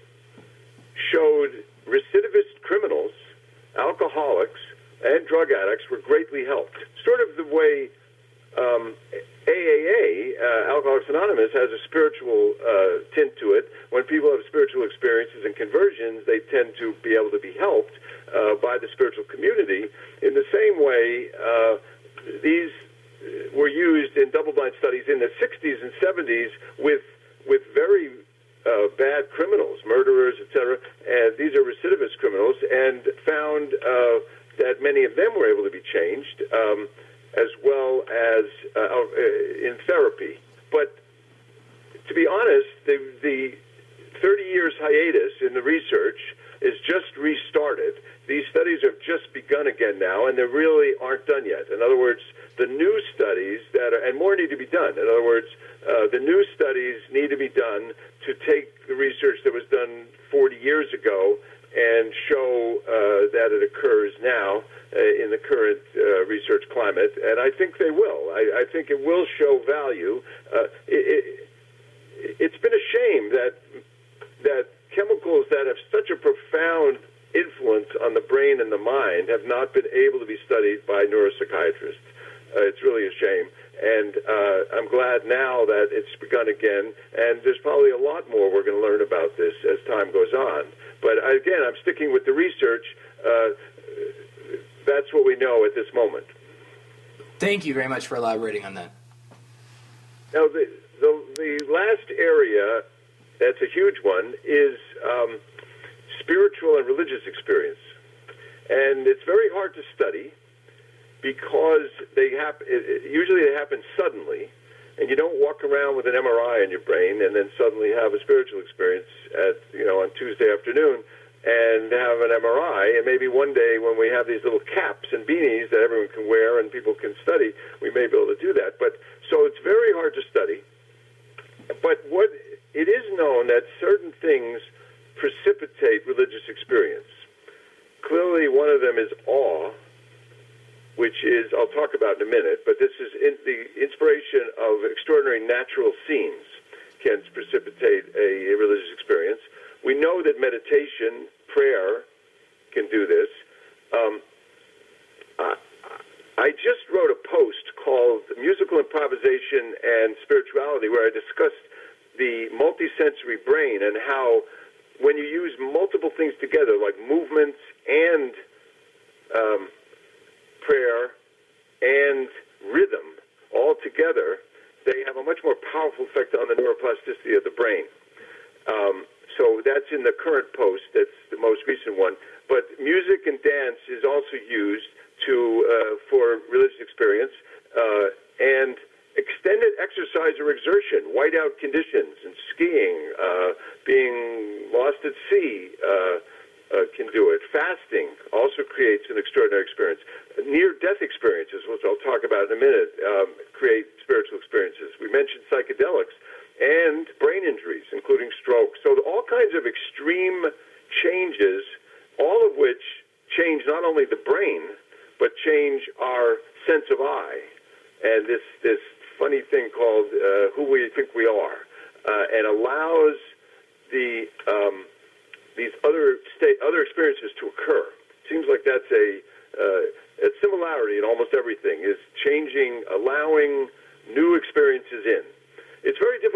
showed recidivist criminals, alcoholics, and drug addicts were greatly helped. Sort of the way um, A A A, uh, Alcoholics Anonymous, has a spiritual uh, tint to it. When people have spiritual experiences and conversions, they tend to be able to be helped uh, by the spiritual community. In the same way, uh, these were used in double-blind studies in the sixties and seventies with with very uh, bad criminals, murderers, et cetera. And these are recidivist criminals, and found uh, that many of them were able to be changed. Um, as well as uh, in therapy. But to be honest, the, the thirty years hiatus in the research is just restarted. These studies have just begun again now, and they really aren't done yet. In other words, the new studies that are, and more need to be done. In other words, uh, the new studies need to be done to take the research that was done forty years ago and show uh, that it occurs now uh, in the current uh, research climate, and I think they will. I, I think it will show value. Uh, it, it, it's been a shame that that chemicals that have such a profound influence on the brain and the mind have not been able to be studied by neuropsychiatrists. Uh, it's really a shame. And uh, I'm glad now that it's begun again, and there's probably a lot more we're going to learn about this as time goes on. But again, I'm sticking with the research. Uh, that's what we know at this moment. Thank you very much for elaborating on that. Now, the, the, the last area that's a huge one is um, spiritual and religious experience. And it's very hard to study because they happen. Usually they happen suddenly, and you don't walk around with an M R I in your brain and then suddenly have a spiritual experience at, you know, on Tuesday afternoon and have an M R I. And maybe one day when we have these little caps and beanies that everyone can wear and people can study, we may be able to do that. But so it's very hard to study. But what it is known that certain things precipitate religious experience. Clearly, one of them is awe, which is, I'll talk about in a minute, but this is in the inspiration of extraordinary natural scenes can precipitate a, a religious experience. We know that meditation, prayer, can do this. Um, I, I just wrote a post called Musical Improvisation and Spirituality, where I discussed the multisensory brain and how when you use multiple things together, like movements and um, prayer and rhythm all together, they have a much more powerful effect on the neuroplasticity of the brain. Um, so that's in the current post. That's the most recent one. But music and dance is also used to uh, for religious experience uh, and extended exercise or exertion, whiteout conditions and skiing, uh, being lost at sea, uh, Uh, can do it. Fasting also creates an extraordinary experience. Near-death experiences, which I'll talk about in a minute, um, create spiritual experiences. We mentioned psychedelics and brain injuries, including stroke. So all kinds of extreme changes, all of which change not only the brain, but change our sense of I, and this, this funny thing called uh, who we think we are, uh, and allows the... Um, these other state, other experiences to occur. Seems like that's a, uh, a similarity in almost everything, is changing, allowing new experiences in. It's very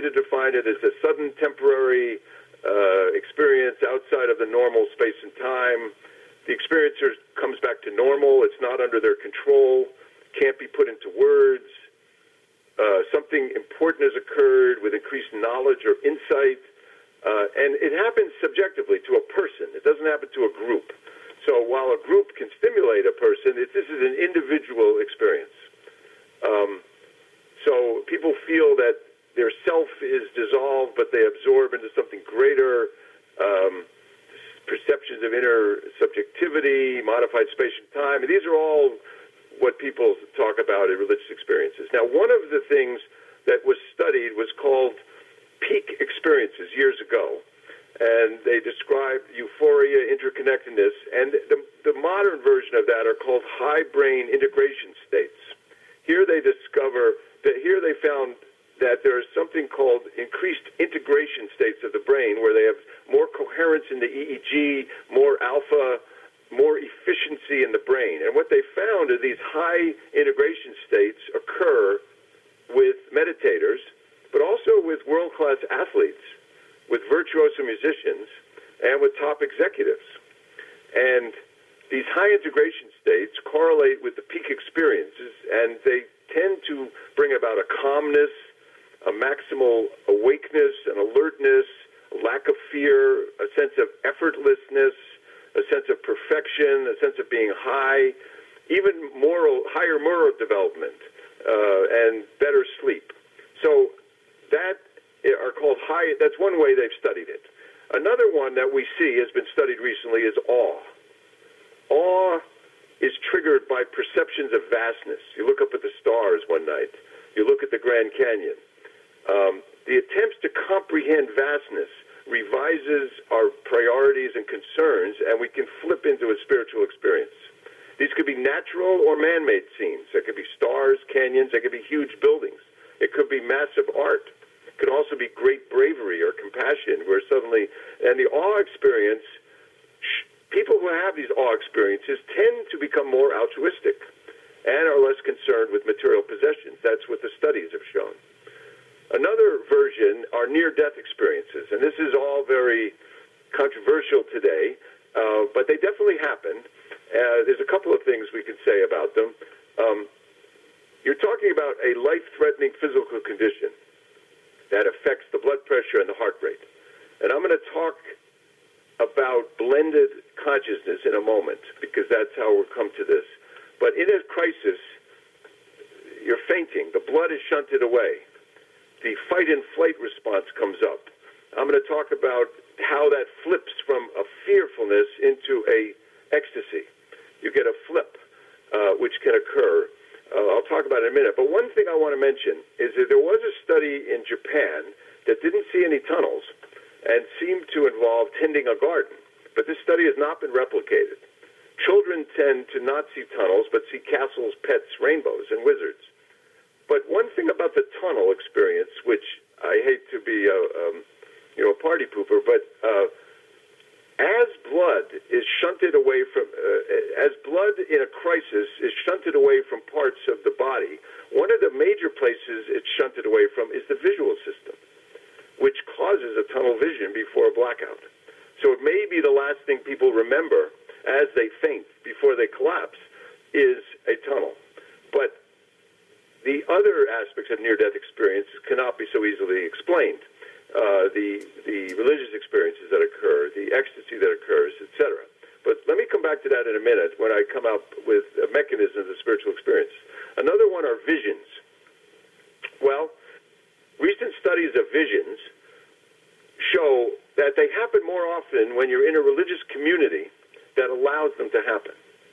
to define it as a sudden temporary uh, experience outside of the normal space and time. The experiencer comes back to normal. It's not under their control, can't be put into words. Uh, something important has occurred with increased knowledge or insight. Uh, and it happens subjectively to a person. It doesn't happen to a group. So while a group can stimulate a person, it, this is an individual experience. Um, so people feel that their self is dissolved, but they absorb into something greater. Um, perceptions of inner subjectivity, modified space and time. And these are all what people talk about in religious experiences. Now, one of the things that was studied was called peak experiences years ago. And they described euphoria, interconnectedness, and the, the modern version of that are called high brain integration states. Here they discover that here they found that there is something called increased integration states of the brain where they have more coherence in the E E G, more alpha, more efficiency in the brain. And what they found is these high integration states occur with meditators, but also with world-class athletes, with virtuoso musicians, and with top executives. And these high integration states correlate with the peak experiences, and they tend to bring about a calmness, a maximal awakeness and alertness, a lack of fear, a sense of effortlessness, a sense of perfection, a sense of being high, even moral, higher moral development, uh, and better sleep. So that are called high, that's one way they've studied it. Another one that we see has been studied recently is awe. Awe is triggered by perceptions of vastness. You look up at the stars one night. You look at the Grand Canyon. Um, the attempts to comprehend vastness revises our priorities and concerns, and we can flip into a spiritual experience. These could be natural or man-made scenes. There could be stars, canyons. There could be huge buildings. It could be massive art. It could also be great bravery or compassion, where suddenly, and the awe experience, people who have these awe experiences tend to become more altruistic and are less concerned with material possessions. That's what the studies have shown. Another version are near-death experiences, and this is all very controversial today, uh, but they definitely happen. Uh, there's a couple of things we can say about them. Um, you're talking about a life-threatening physical condition that affects the blood pressure and the heart rate. And I'm going to talk about blended consciousness in a moment, because that's how we'll come to this. But in a crisis, you're fainting. The blood is shunted away. The fight and flight response comes up. I'm going to talk about how that flips from a fearfulness into a ecstasy. You get a flip, uh, which can occur. Uh, I'll talk about it in a minute. But one thing I want to mention is that there was a study in Japan that didn't see any tunnels and seemed to involve tending a garden. But this study has not been replicated. Children tend to not see tunnels, but see castles, pets, rainbows, and wizards. But one thing about the tunnel experience, which I hate to be a, um, you know, a party pooper, but uh, as blood is shunted away from, uh, as blood in a crisis is shunted away from parts of the body, one of the major places it's shunted away from is the visual system, which causes a tunnel vision before a blackout. So it may be the last thing people remember as they faint before they collapse is a tunnel. But the other aspects of near-death experiences cannot be so easily explained. Uh, the the religious experiences that occur, the ecstasy that occurs, et cetera. But let me come back to that in a minute when I come up with a mechanism of the spiritual experience. Another one are visions. Well, recent studies of visions show that they happen more often when you're in a religious community that allows them to happen.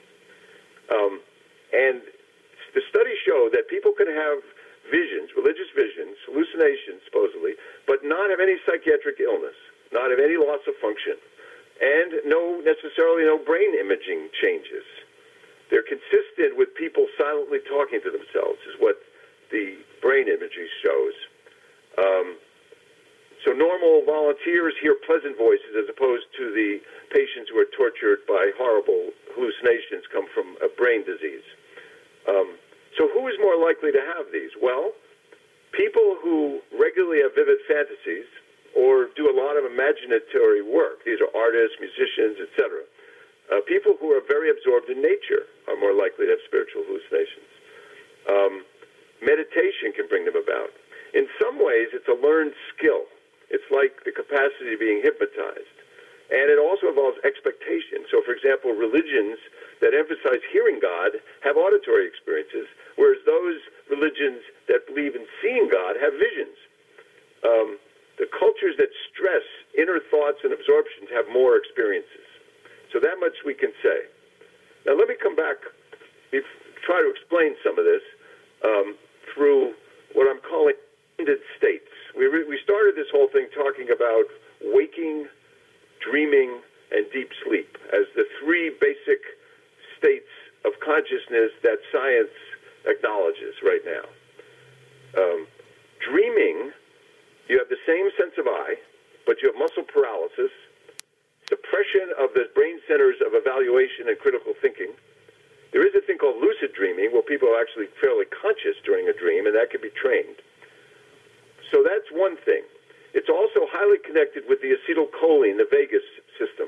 Um, and the studies show that people can have visions, religious visions, hallucinations supposedly, but not have any psychiatric illness, not have any loss of function, and no necessarily no brain imaging changes. They're consistent with people silently talking to themselves, is what the brain imagery shows. Um, so normal volunteers hear pleasant voices as opposed to the patients who are tortured by horrible hallucinations come from a brain disease. Um, so who is more likely to have these? Well, people who regularly have vivid fantasies or do a lot of imaginatory work, these are artists, musicians, et cetera, uh, people who are very absorbed in nature are more likely to have spiritual hallucinations. Um, meditation can bring them about. In some ways, it's a learned skill. It's like the capacity of being hypnotized. And it also involves expectation. So, for example, religions that emphasize hearing God have auditory experiences, whereas those religions that believe in seeing God have visions. Um, the cultures that stress inner thoughts and absorptions have more experiences. So that much we can say. Now, let me come back, try to explain some of this um, through what I'm calling blended states. We, re- we started this whole thing talking about waking, dreaming, and deep sleep as the three basic states of consciousness that science acknowledges right now. Um, dreaming, you have the same sense of I, but you have muscle paralysis, suppression of the brain centers of evaluation and critical thinking. There is a thing called lucid dreaming where people are actually fairly conscious during a dream, and that can be trained. So that's one thing. It's also highly connected with the acetylcholine, the vagus system.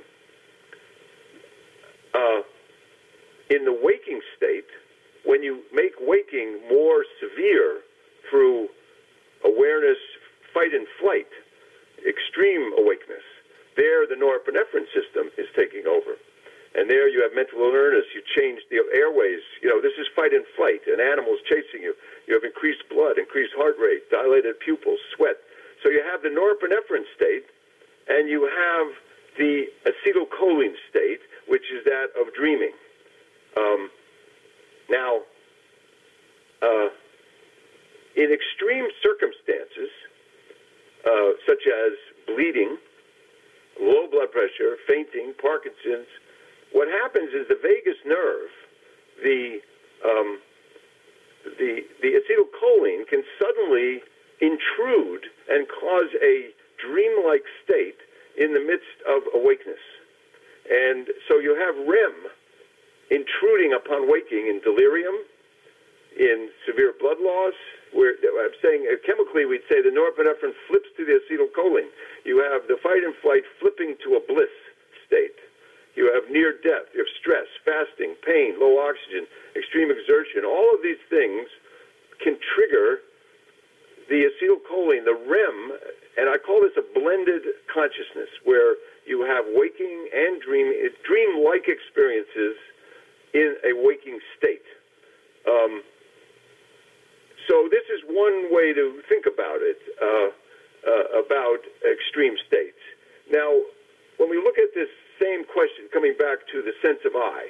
Uh, in the waking state, when you make waking more severe through awareness, fight and flight, extreme awakeness, there the norepinephrine system is taking over. And there you have mental alertness, you change the airways, you know, this is fight and flight, an animal's chasing you. You have increased blood, increased heart rate, dilated pupils, sweat. So you have the norepinephrine state, and you have the acetylcholine state, which is that of dreaming. Um, now, uh, in extreme circumstances, uh, such as bleeding, low blood pressure, fainting, Parkinson's, what happens is the vagus nerve, the um, the the acetylcholine can suddenly intrude and cause a dreamlike state in the midst of awakeness. And so you have R E M intruding upon waking in delirium, in severe blood loss, where I'm saying uh, chemically we'd say the norepinephrine flips to the acetylcholine. You have the fight and flight flipping to a bliss state. You have near death, you have stress, fasting, pain, low oxygen, extreme exertion. All of these things can trigger the acetylcholine, the R E M, and I call this a blended consciousness, where you have waking and dream, dream-like experiences in a waking state. Um, so this is one way to think about it, uh, uh, about extreme states. Now, when we look at this same question, coming back to the sense of I,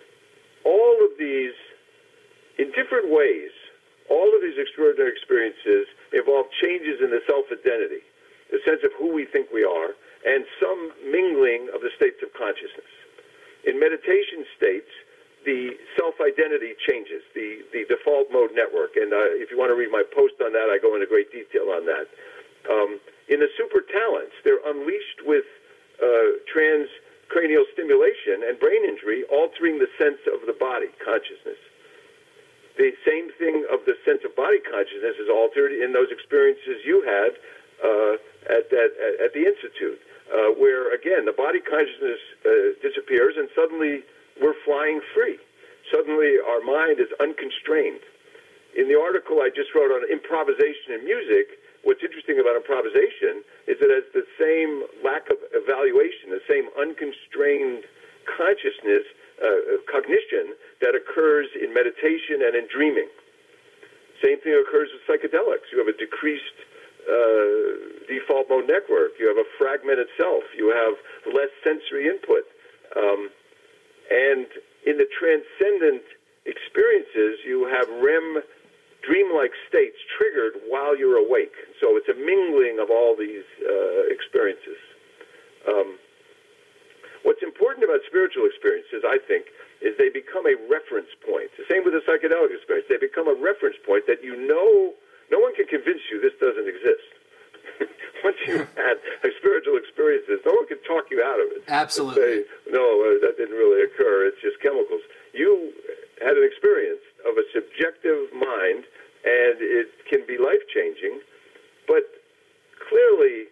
all of these, in different ways, all of these extraordinary experiences involve changes in the self-identity, the sense of who we think we are, and some mingling of the states of consciousness. In meditation states, the self-identity changes, the, the default mode network. And uh, if you want to read my post on that, I go into great detail on that. Um, in the super talents, they're unleashed with uh, transcranial stimulation and brain injury, altering the sense of the body consciousness. The same thing of the sense of body consciousness is altered in those experiences you had uh, at, at, at the Institute, uh, where, again, the body consciousness uh, disappears and suddenly we're flying free. Suddenly our mind is unconstrained. In the article I just wrote on improvisation in music, what's interesting about improvisation is that it has the same lack of evaluation, the same unconstrained consciousness, uh, cognition that occurs in meditation and in dreaming. Same thing occurs with psychedelics. You have a decreased uh, default mode network. You have a fragmented self. You have less sensory input. Um, and in the transcendent experiences, you have R E M dreamlike states triggered while you're awake. So it's a mingling of all these uh, experiences. Um, what's important about spiritual experiences, I think, is they become a reference point. The same with the psychedelic experience. They become a reference point that you know, no one can convince you this doesn't exist. Once you've had spiritual experiences, no one can talk you out of it. Absolutely. Say, no, uh, that didn't really occur. It's just chemicals. You had an experience of a subjective mind and it can be life-changing. But clearly,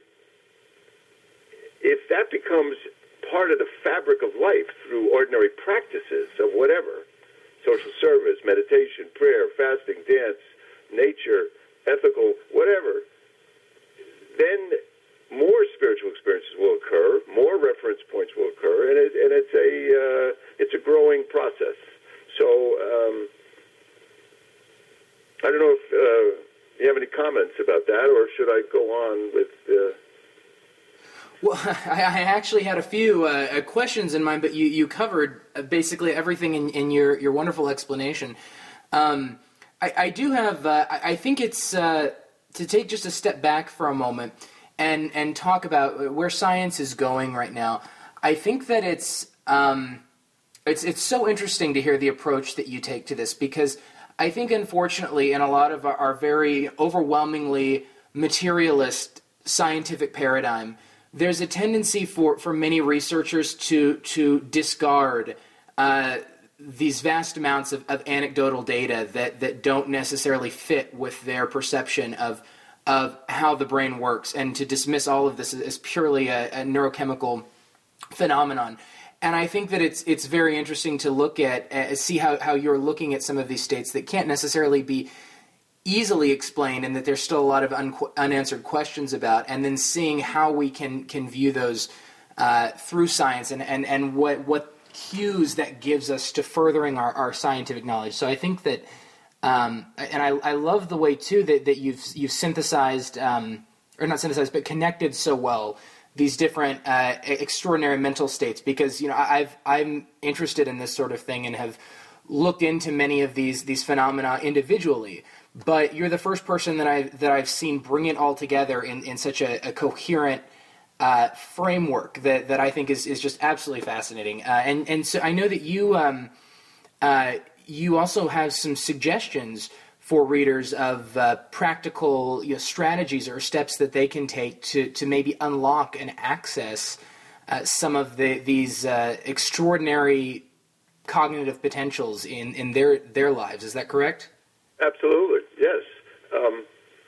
if that becomes part of the fabric of life through ordinary practices of whatever, social service, meditation, prayer, fasting, dance, nature, ethical, whatever, then more spiritual experiences will occur, more reference points will occur, and, it, and it's a uh, it's a growing process. So um, I don't know if uh, you have any comments about that, or should I go on with? Uh... Well, I, I actually had a few uh, questions in mind, but you, you covered basically everything in, in your, your wonderful explanation. Um, I, I do have, uh, I, I think it's uh, to take just a step back for a moment and, and talk about where science is going right now. I think that it's, um, it's, it's so interesting to hear the approach that you take to this, because I think, unfortunately, in a lot of our, our very overwhelmingly materialist scientific paradigm, there's a tendency for, for many researchers to to discard uh, these vast amounts of, of anecdotal data that, that don't necessarily fit with their perception of of how the brain works, and to dismiss all of this as purely a, a neurochemical phenomenon. And I think that it's it's very interesting to look at, uh, see how, how you're looking at some of these states that can't necessarily be easily explained, and that there's still a lot of un- unanswered questions about, and then seeing how we can can view those uh, through science, and, and, and what what cues that gives us to furthering our, our scientific knowledge. So I think that, um, and I, I love the way too that, that you've you've synthesized, um, or not synthesized, but connected so well these different uh, extraordinary mental states, because you know I've I'm interested in this sort of thing and have looked into many of these these phenomena individually. But you're the first person that I that I've seen bring it all together in, in such a, a coherent uh, framework that, that I think is, is just absolutely fascinating. Uh, and and so I know that you um, uh, you also have some suggestions for readers of uh, practical you know, strategies or steps that they can take to, to maybe unlock and access uh, some of the these uh, extraordinary cognitive potentials in, in their their lives. Is that correct? Absolutely, yes. Um,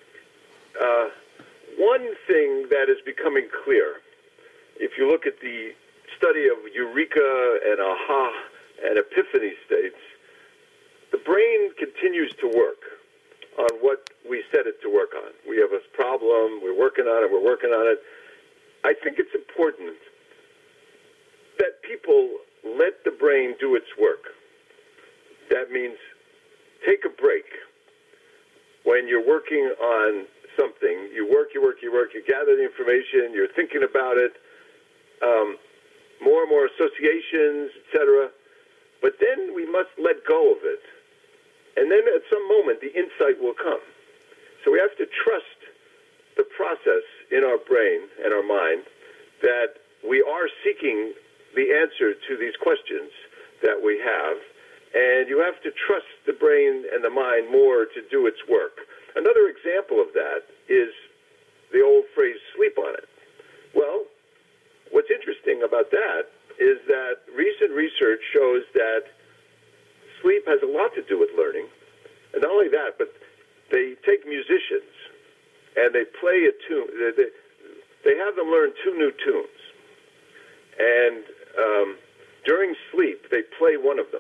uh, one thing that is becoming clear, if you look at the study of eureka and aha and epiphany states, the brain continues to work on what we set it to work on. We have a problem, we're working on it, we're working on it. I think it's important that people let the brain do its work. That means take a break. When you're working on something, you work, you work, you work, you gather the information, you're thinking about it, um, more and more associations, et cetera. But then we must let go of it. And then at some moment, the insight will come. So we have to trust the process in our brain and our mind that we are seeking the answer to these questions that we have. And you have to trust the brain and the mind more to do its work. Another example of that is the old phrase, sleep on it. Well, what's interesting about that is that recent research shows that sleep has a lot to do with learning. And not only that, but they take musicians and they play a tune. They, they have them learn two new tunes. And um, during sleep, they play one of them.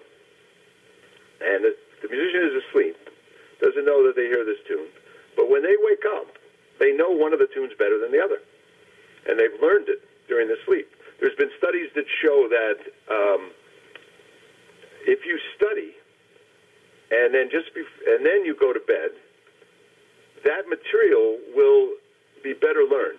And the, the musician is asleep, doesn't know that they hear this tune. But when they wake up, they know one of the tunes better than the other. And they've learned it during the sleep. There's been studies that show that um, if you study and then just bef- and then you go to bed, that material will be better learned.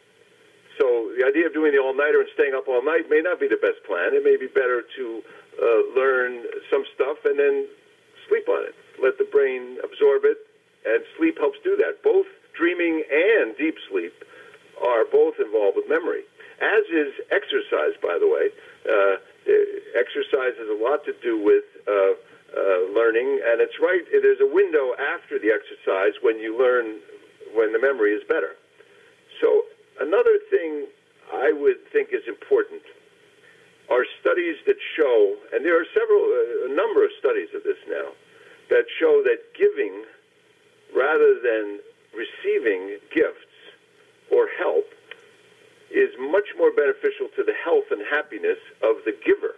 So the idea of doing the all-nighter and staying up all night may not be the best plan. It may be better to uh, learn some stuff and then sleep on it. Let the brain absorb it, and sleep helps do that. Both dreaming and deep sleep are both involved with memory, as is exercise, by the way. Uh, exercise has a lot to do with uh, uh, learning, and it's right, there's a window after the exercise when you learn, when the memory is better. So another thing I would think is important are studies that show, and there are several, a number of studies of this now, that show that giving rather than receiving gifts or help is much more beneficial to the health and happiness of the giver.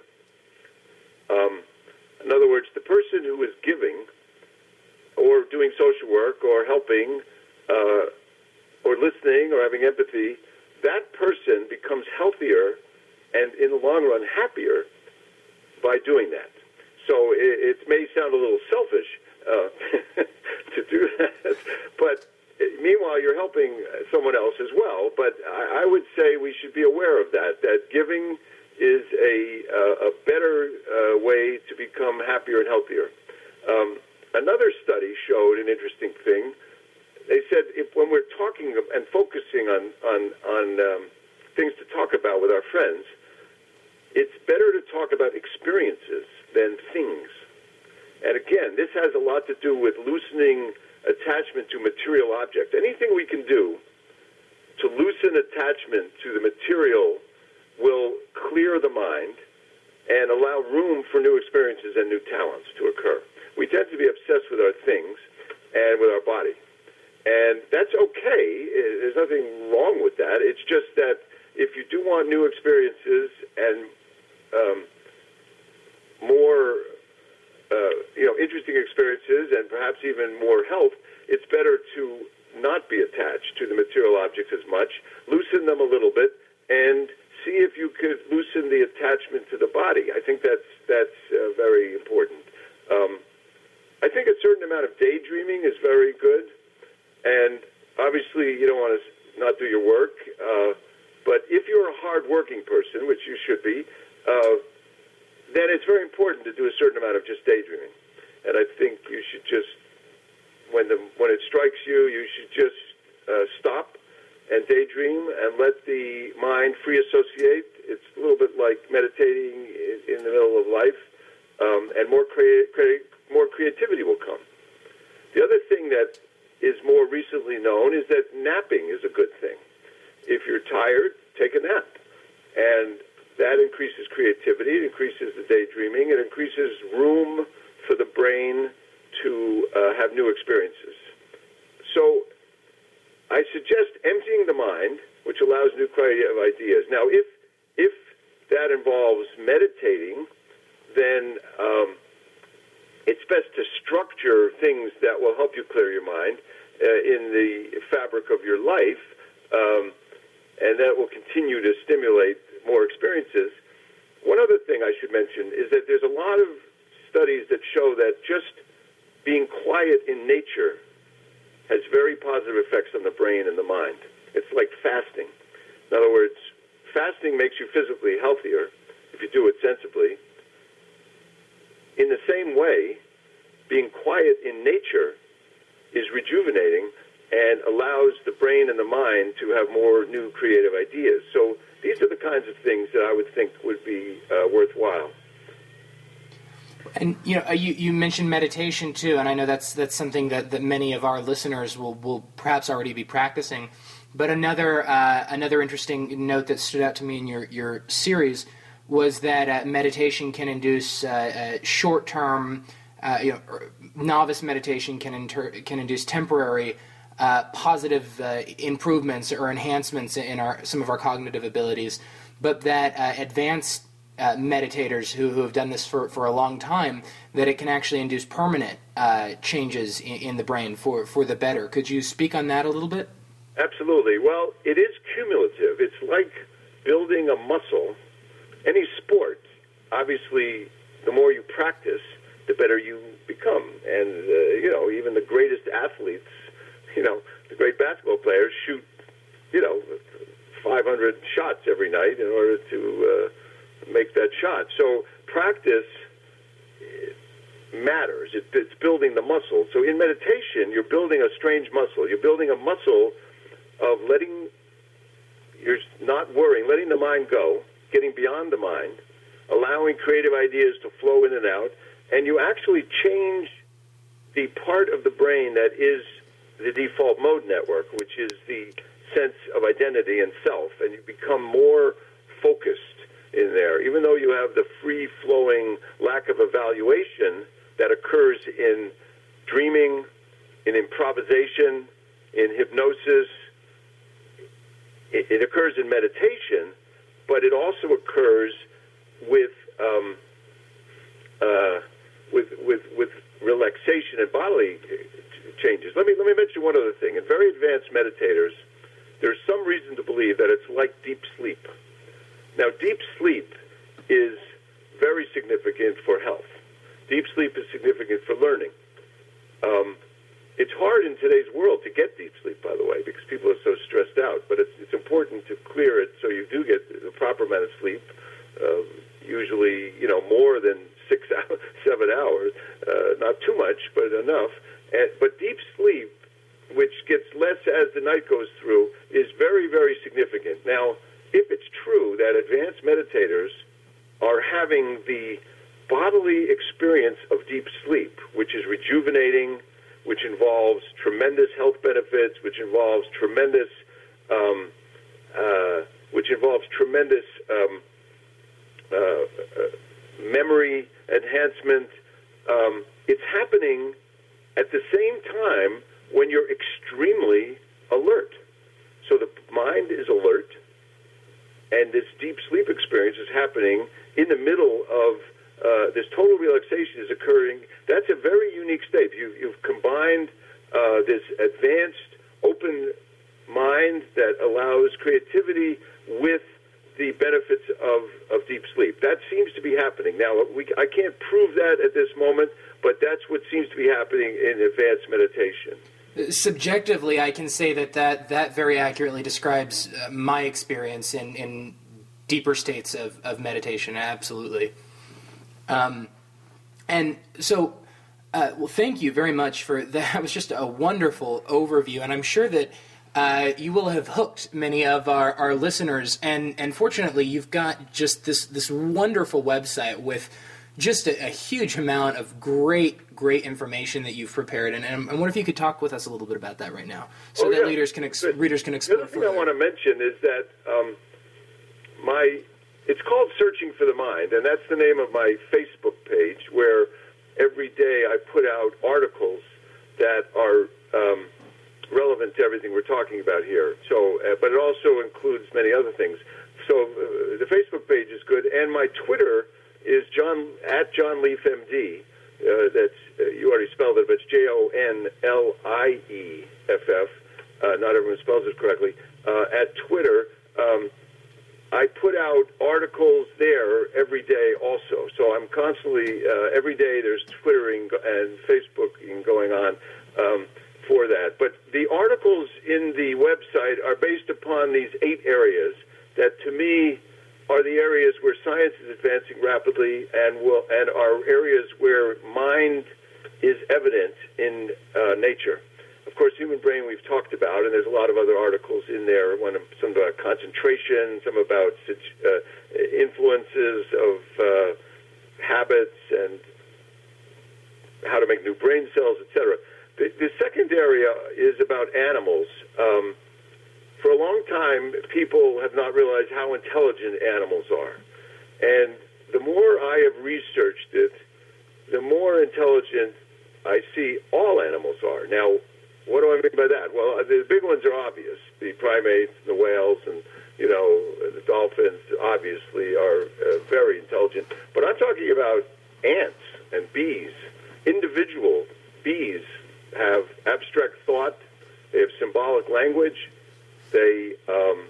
Um, in other words, the person who is giving or doing social work or helping uh, or listening or having empathy, that person becomes healthier and, in the long run, happier by doing that. So it, it may sound a little selfish uh, to do that, but meanwhile, you're helping someone else as well. But I, I would say we should be aware of that, that giving is a, uh, a better uh, way to become happier and healthier. Um, another study showed an interesting thing. They said if, when we're talking and focusing on, on, on um, things to talk about with our friends, it's better to talk about experiences than things. And again, this has a lot to do with loosening attachment to material objects. Anything we can do to loosen attachment to the material will clear the mind and allow room for new experiences and new talents to occur. We tend to be obsessed with our things and with our body. And that's okay. There's nothing wrong with that. It's just that if you do want new experiences and um, more Uh, you know, interesting experiences and perhaps even more health, it's better to not be attached to the material objects as much, loosen them a little bit, and see if you could loosen the attachment to the body. I think that's that's uh, very important. Um, I think a certain amount of daydreaming is very good, and obviously you don't want to not do your work, uh, but if you're a hard-working person, which you should be, uh, then it's very important to do a certain amount of just daydreaming. And I think you should just, when the when it strikes you, you should just uh, stop and daydream and let the mind free associate. It's a little bit like meditating in the middle of life, um, and more crea- crea- more creativity will come. The other thing that is more recently known is that napping is a good thing. If you're tired, take a nap. And that increases creativity, it increases the daydreaming, it increases room for the brain to uh, have new experiences. So I suggest emptying the mind, which allows new creative ideas. Now, if if that involves meditating, then um, it's best to structure things that will help you clear your mind uh, in the fabric of your life, um, and that will continue to stimulate more experiences. One other thing I should mention is that there's a lot of studies that show that just being quiet in nature has very positive effects on the brain and the mind. It's like fasting. In other words, fasting makes you physically healthier if you do it sensibly. In the same way, being quiet in nature is rejuvenating and allows the brain and the mind to have more new creative ideas. So these are the kinds of things that I would think would be uh, worthwhile. And you know, you, you mentioned meditation too, and I know that's that's something that, that many of our listeners will, will perhaps already be practicing. But another uh, another interesting note that stood out to me in your, your series was that uh, meditation can induce uh, uh, short-term, uh, you know, novice meditation can inter- can induce temporary uh, positive uh, improvements or enhancements in our some of our cognitive abilities, but that uh, advanced Uh, meditators who, who have done this for, for a long time, that it can actually induce permanent uh, changes in, in the brain for, for the better. Could you speak on that a little bit? Absolutely. Well, it is cumulative. It's like building a muscle. Any sport, obviously, the more you practice, the better you become. And, uh, you know, even the greatest athletes, you know, the great basketball players shoot, you know, five hundred shots every night in order to Uh, make that shot. So practice matters. It, it's building the muscle. So in meditation, you're building a strange muscle. You're building a muscle of letting, you're not worrying, letting the mind go, getting beyond the mind, allowing creative ideas to flow in and out, and you actually change the part of the brain that is the default mode network, which is the sense of identity and self, and you become more focused in there, even though you have the free-flowing lack of evaluation that occurs in dreaming in improvisation, in hypnosis. It, it occurs in meditation, but it also occurs with um, uh, with with with relaxation and bodily changes. Let me let me mention one other thing. In very advanced meditators, there's some reason to believe that it's like deep sleep. Now, deep sleep is very significant for health. Deep sleep is significant for learning. Um, it's hard in today's world to get deep sleep, by the way, because people are so stressed out. But it's, it's important to clear it so you do get the proper amount of sleep, uh, usually, you know, more than six hours, seven hours. Uh, not too much, but enough. And, but deep sleep, which gets less as the night goes through, is very, very significant. Now, if it's true that advanced meditators are having the bodily experience of deep sleep, which is rejuvenating, which involves tremendous health benefits, which involves tremendous, um, uh, which involves tremendous um, uh, uh, memory enhancement. Um, it's happening at the same time when you're extremely alert. So the mind is alert, and this deep sleep experience is happening in the middle of uh, this total relaxation is occurring. That's a very unique state. You, you've combined uh, this advanced, open mind that allows creativity with the benefits of, of deep sleep. That seems to be happening. Now, we, I can't prove that at this moment, but that's what seems to be happening in advanced meditation. Subjectively, I can say that that, that very accurately describes uh, my experience in, in deeper states of, of meditation, absolutely. Um, and so, uh, well, thank you very much for that. That was just a wonderful overview, and I'm sure that uh, you will have hooked many of our, our listeners, and, and fortunately, you've got just this, this wonderful website with just a, a huge amount of great, great information that you've prepared, and, and I wonder if you could talk with us a little bit about that right now, so oh, that yeah. leaders can ex- the, readers can explore the other thing further. I want to mention is that um, my it's called Searching for the Mind, and that's the name of my Facebook page, where every day I put out articles that are um, relevant to everything we're talking about here. So, uh, but it also includes many other things. So uh, the Facebook page is good, and my Twitter is John at John Leaf M D. Uh, that's uh, you already spelled it, but it's J O N L I E F F. Uh, not everyone spells it correctly. Uh, at Twitter, um, I put out articles there every day also. So I'm constantly, uh, every day there's Twittering and Facebooking going on um, for that. But the articles in the website are based upon these eight areas that, to me, are the areas where science is advancing rapidly and will and are areas where mind is evident in uh, nature. Of course, human brain we've talked about, and there's a lot of other articles in there, one, some about concentration, some about uh, influences of uh, habits and how to make new brain cells, et cetera. The, the second area is about animals. Um, For a long time, people have not realized how intelligent animals are. And the more I have researched it, the more intelligent I see all animals are. Now, what do I mean by that? Well, the big ones are obvious. The primates, the whales, and, you know, the dolphins obviously are uh, very intelligent. But I'm talking about ants and bees. Individual bees have abstract thought. They have symbolic language. They um,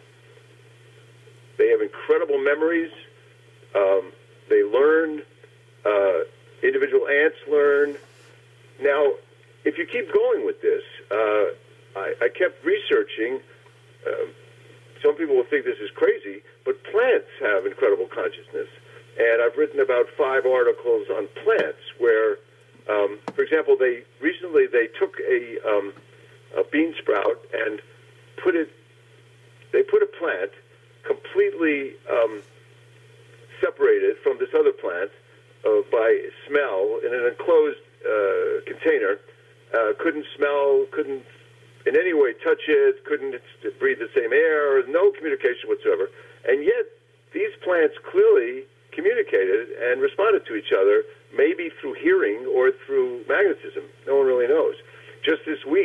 they have incredible memories. Um, they learn. Uh, individual ants learn. Now, if you keep going with this, uh, I, I kept researching. Uh, some people will think this is crazy, but plants have incredible consciousness. And I've written about five articles on plants where, um, for example, they recently they took a, um, a bean sprout and put it. They put a plant completely um, separated from this other plant uh, by smell in an enclosed uh, container. Uh, couldn't smell, couldn't in any way touch it, couldn't breathe the same air, no communication whatsoever. And yet, these plants clearly communicated and responded to each other, maybe through hearing or through magnetism. No one really knows. Just this week,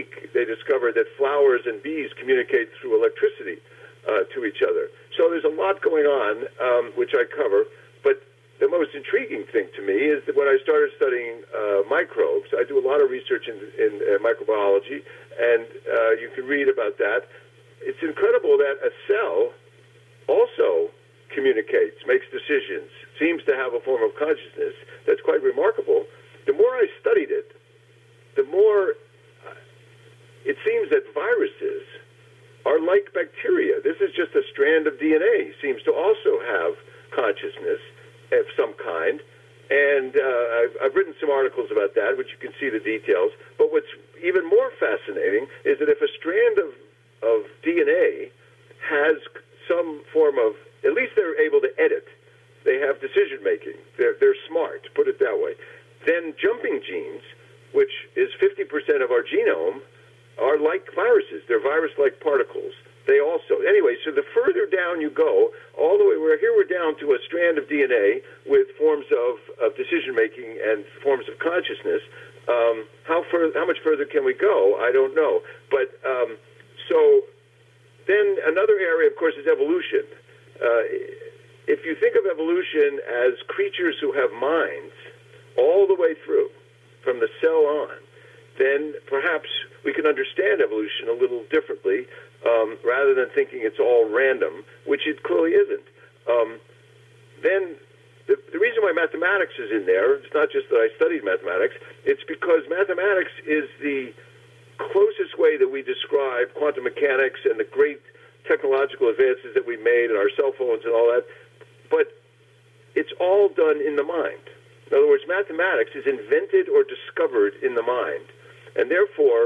discovered that flowers and bees communicate through electricity uh, to each other. So there's a lot going on, um, which I cover. But the most intriguing thing to me is that when I started studying uh, microbes, I do a lot of research in, in uh, microbiology, and uh, you can read about that. It's incredible that a cell also communicates, makes decisions, seems to have a form of consciousness. That's quite remarkable. The more I studied it, the more uh, it seems that viruses are like bacteria. This is just a strand of D N A, seems to also have consciousness of some kind. And uh, I've, I've written some articles about that, which you can see the details. But what's even more fascinating is that if a strand of, of D N A has some form of, at least they're able to edit, they have decision-making, they're, they're smart, put it that way, then jumping genes, which is fifty percent of our genome, are like viruses. They're virus-like particles. They also, anyway, so the further down you go, all the way, we're here we're down to a strand of D N A with forms of, of decision-making and forms of consciousness. Um, how, fur, how much further can we go? I don't know. But um, so then another area, of course, is evolution. Uh, if you think of evolution as creatures who have minds all the way through, from the cell on, then perhaps we can understand evolution a little differently, um, rather than thinking it's all random, which it clearly isn't. Um, then the, the reason why mathematics is in there, it's not just that I studied mathematics, it's because mathematics is the closest way that we describe quantum mechanics and the great technological advances that we made in our cell phones and all that, but it's all done in the mind. In other words, mathematics is invented or discovered in the mind, and therefore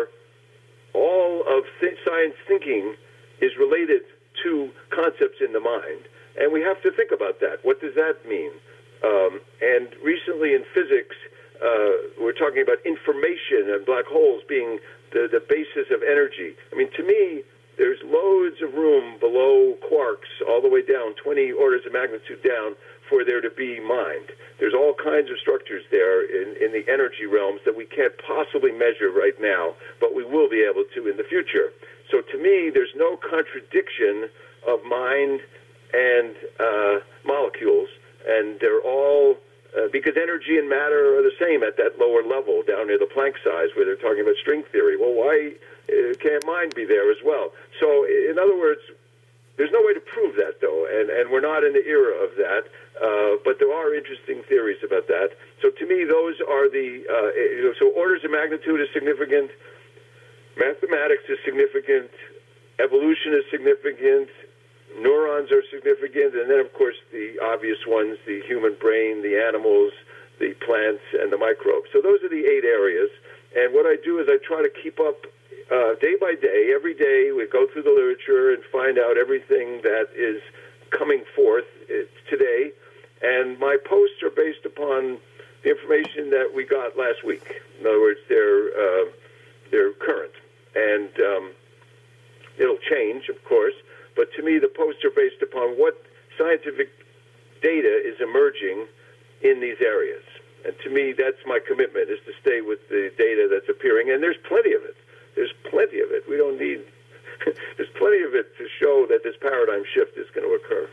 all of th- science thinking is related to concepts in the mind, and we have to think about that. What does that mean? Um, and recently in physics, uh, we're talking about information and black holes being the, the basis of energy. I mean, to me, there's loads of room below quarks all the way down, twenty orders of magnitude down, for there to be mind. There's all kinds of structures there in, in the energy realms that we can't possibly measure right now, but we will be able to in the future. So to me, there's no contradiction of mind and uh, molecules, and they're all, uh, because energy and matter are the same at that lower level, down near the Planck size, where they're talking about string theory. Well, why uh, can't mind be there as well? So in other words, there's no way to prove that, though, and, and we're not in the era of that, uh, but there are interesting theories about that. So to me, those are the, uh, you know, so orders of magnitude is significant, mathematics is significant, evolution is significant, neurons are significant, and then, of course, the obvious ones, the human brain, the animals, the plants, and the microbes. So those are the eight areas, and what I do is I try to keep up Uh, day by day, every day, we go through the literature and find out everything that is coming forth today. And my posts are based upon the information that we got last week. In other words, they're, uh, they're current. And um, it'll change, of course. But to me, the posts are based upon what scientific data is emerging in these areas. And to me, that's my commitment, is to stay with the data that's appearing. And there's plenty of it. There's plenty of it. We don't need, there's plenty of it to show that this paradigm shift is going to occur.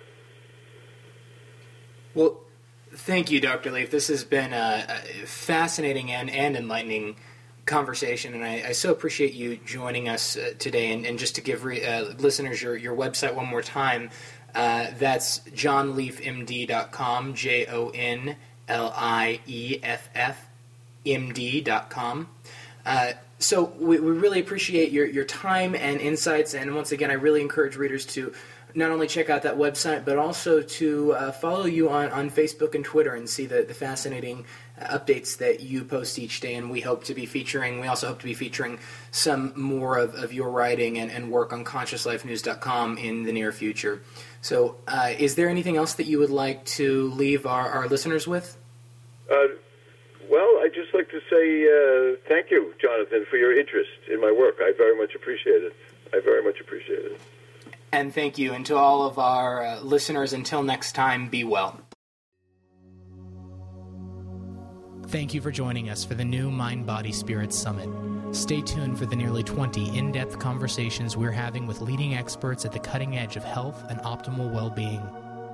Well, thank you, Doctor Leaf. This has been a, a fascinating and, and enlightening conversation, and I, I so appreciate you joining us uh, today. And, and just to give re, uh, listeners your, your website one more time, uh, that's john leaf m d dot com, J O N L I E F F M D dot com. Uh, So we, we really appreciate your, your time and insights, and once again, I really encourage readers to not only check out that website, but also to uh, follow you on, on Facebook and Twitter and see the, the fascinating uh, updates that you post each day, and we hope to be featuring, we also hope to be featuring some more of, of your writing and, and work on conscious life news dot com in the near future. So uh, is there anything else that you would like to leave our, our listeners with? Uh Well, I'd just like to say uh, thank you, Jonathan, for your interest in my work. I very much appreciate it. I very much appreciate it. And thank you. And to all of our uh, listeners, until next time, be well. Thank you for joining us for the new Mind Body Spirit Summit. Stay tuned for the nearly twenty in-depth conversations we're having with leading experts at the cutting edge of health and optimal well-being.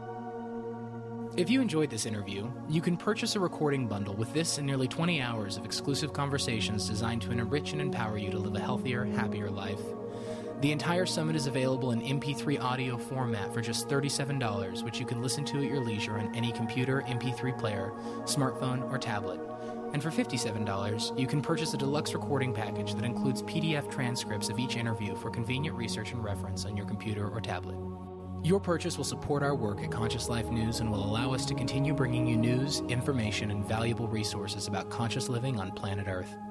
If you enjoyed this interview, you can purchase a recording bundle with this and nearly twenty hours of exclusive conversations designed to enrich and empower you to live a healthier, happier life. The entire summit is available in M P three audio format for just thirty-seven dollars, which you can listen to at your leisure on any computer, M P three player, smartphone, or tablet. And for fifty-seven dollars, you can purchase a deluxe recording package that includes P D F transcripts of each interview for convenient research and reference on your computer or tablet. Your purchase will support our work at Conscious Life News and will allow us to continue bringing you news, information, and valuable resources about conscious living on planet Earth.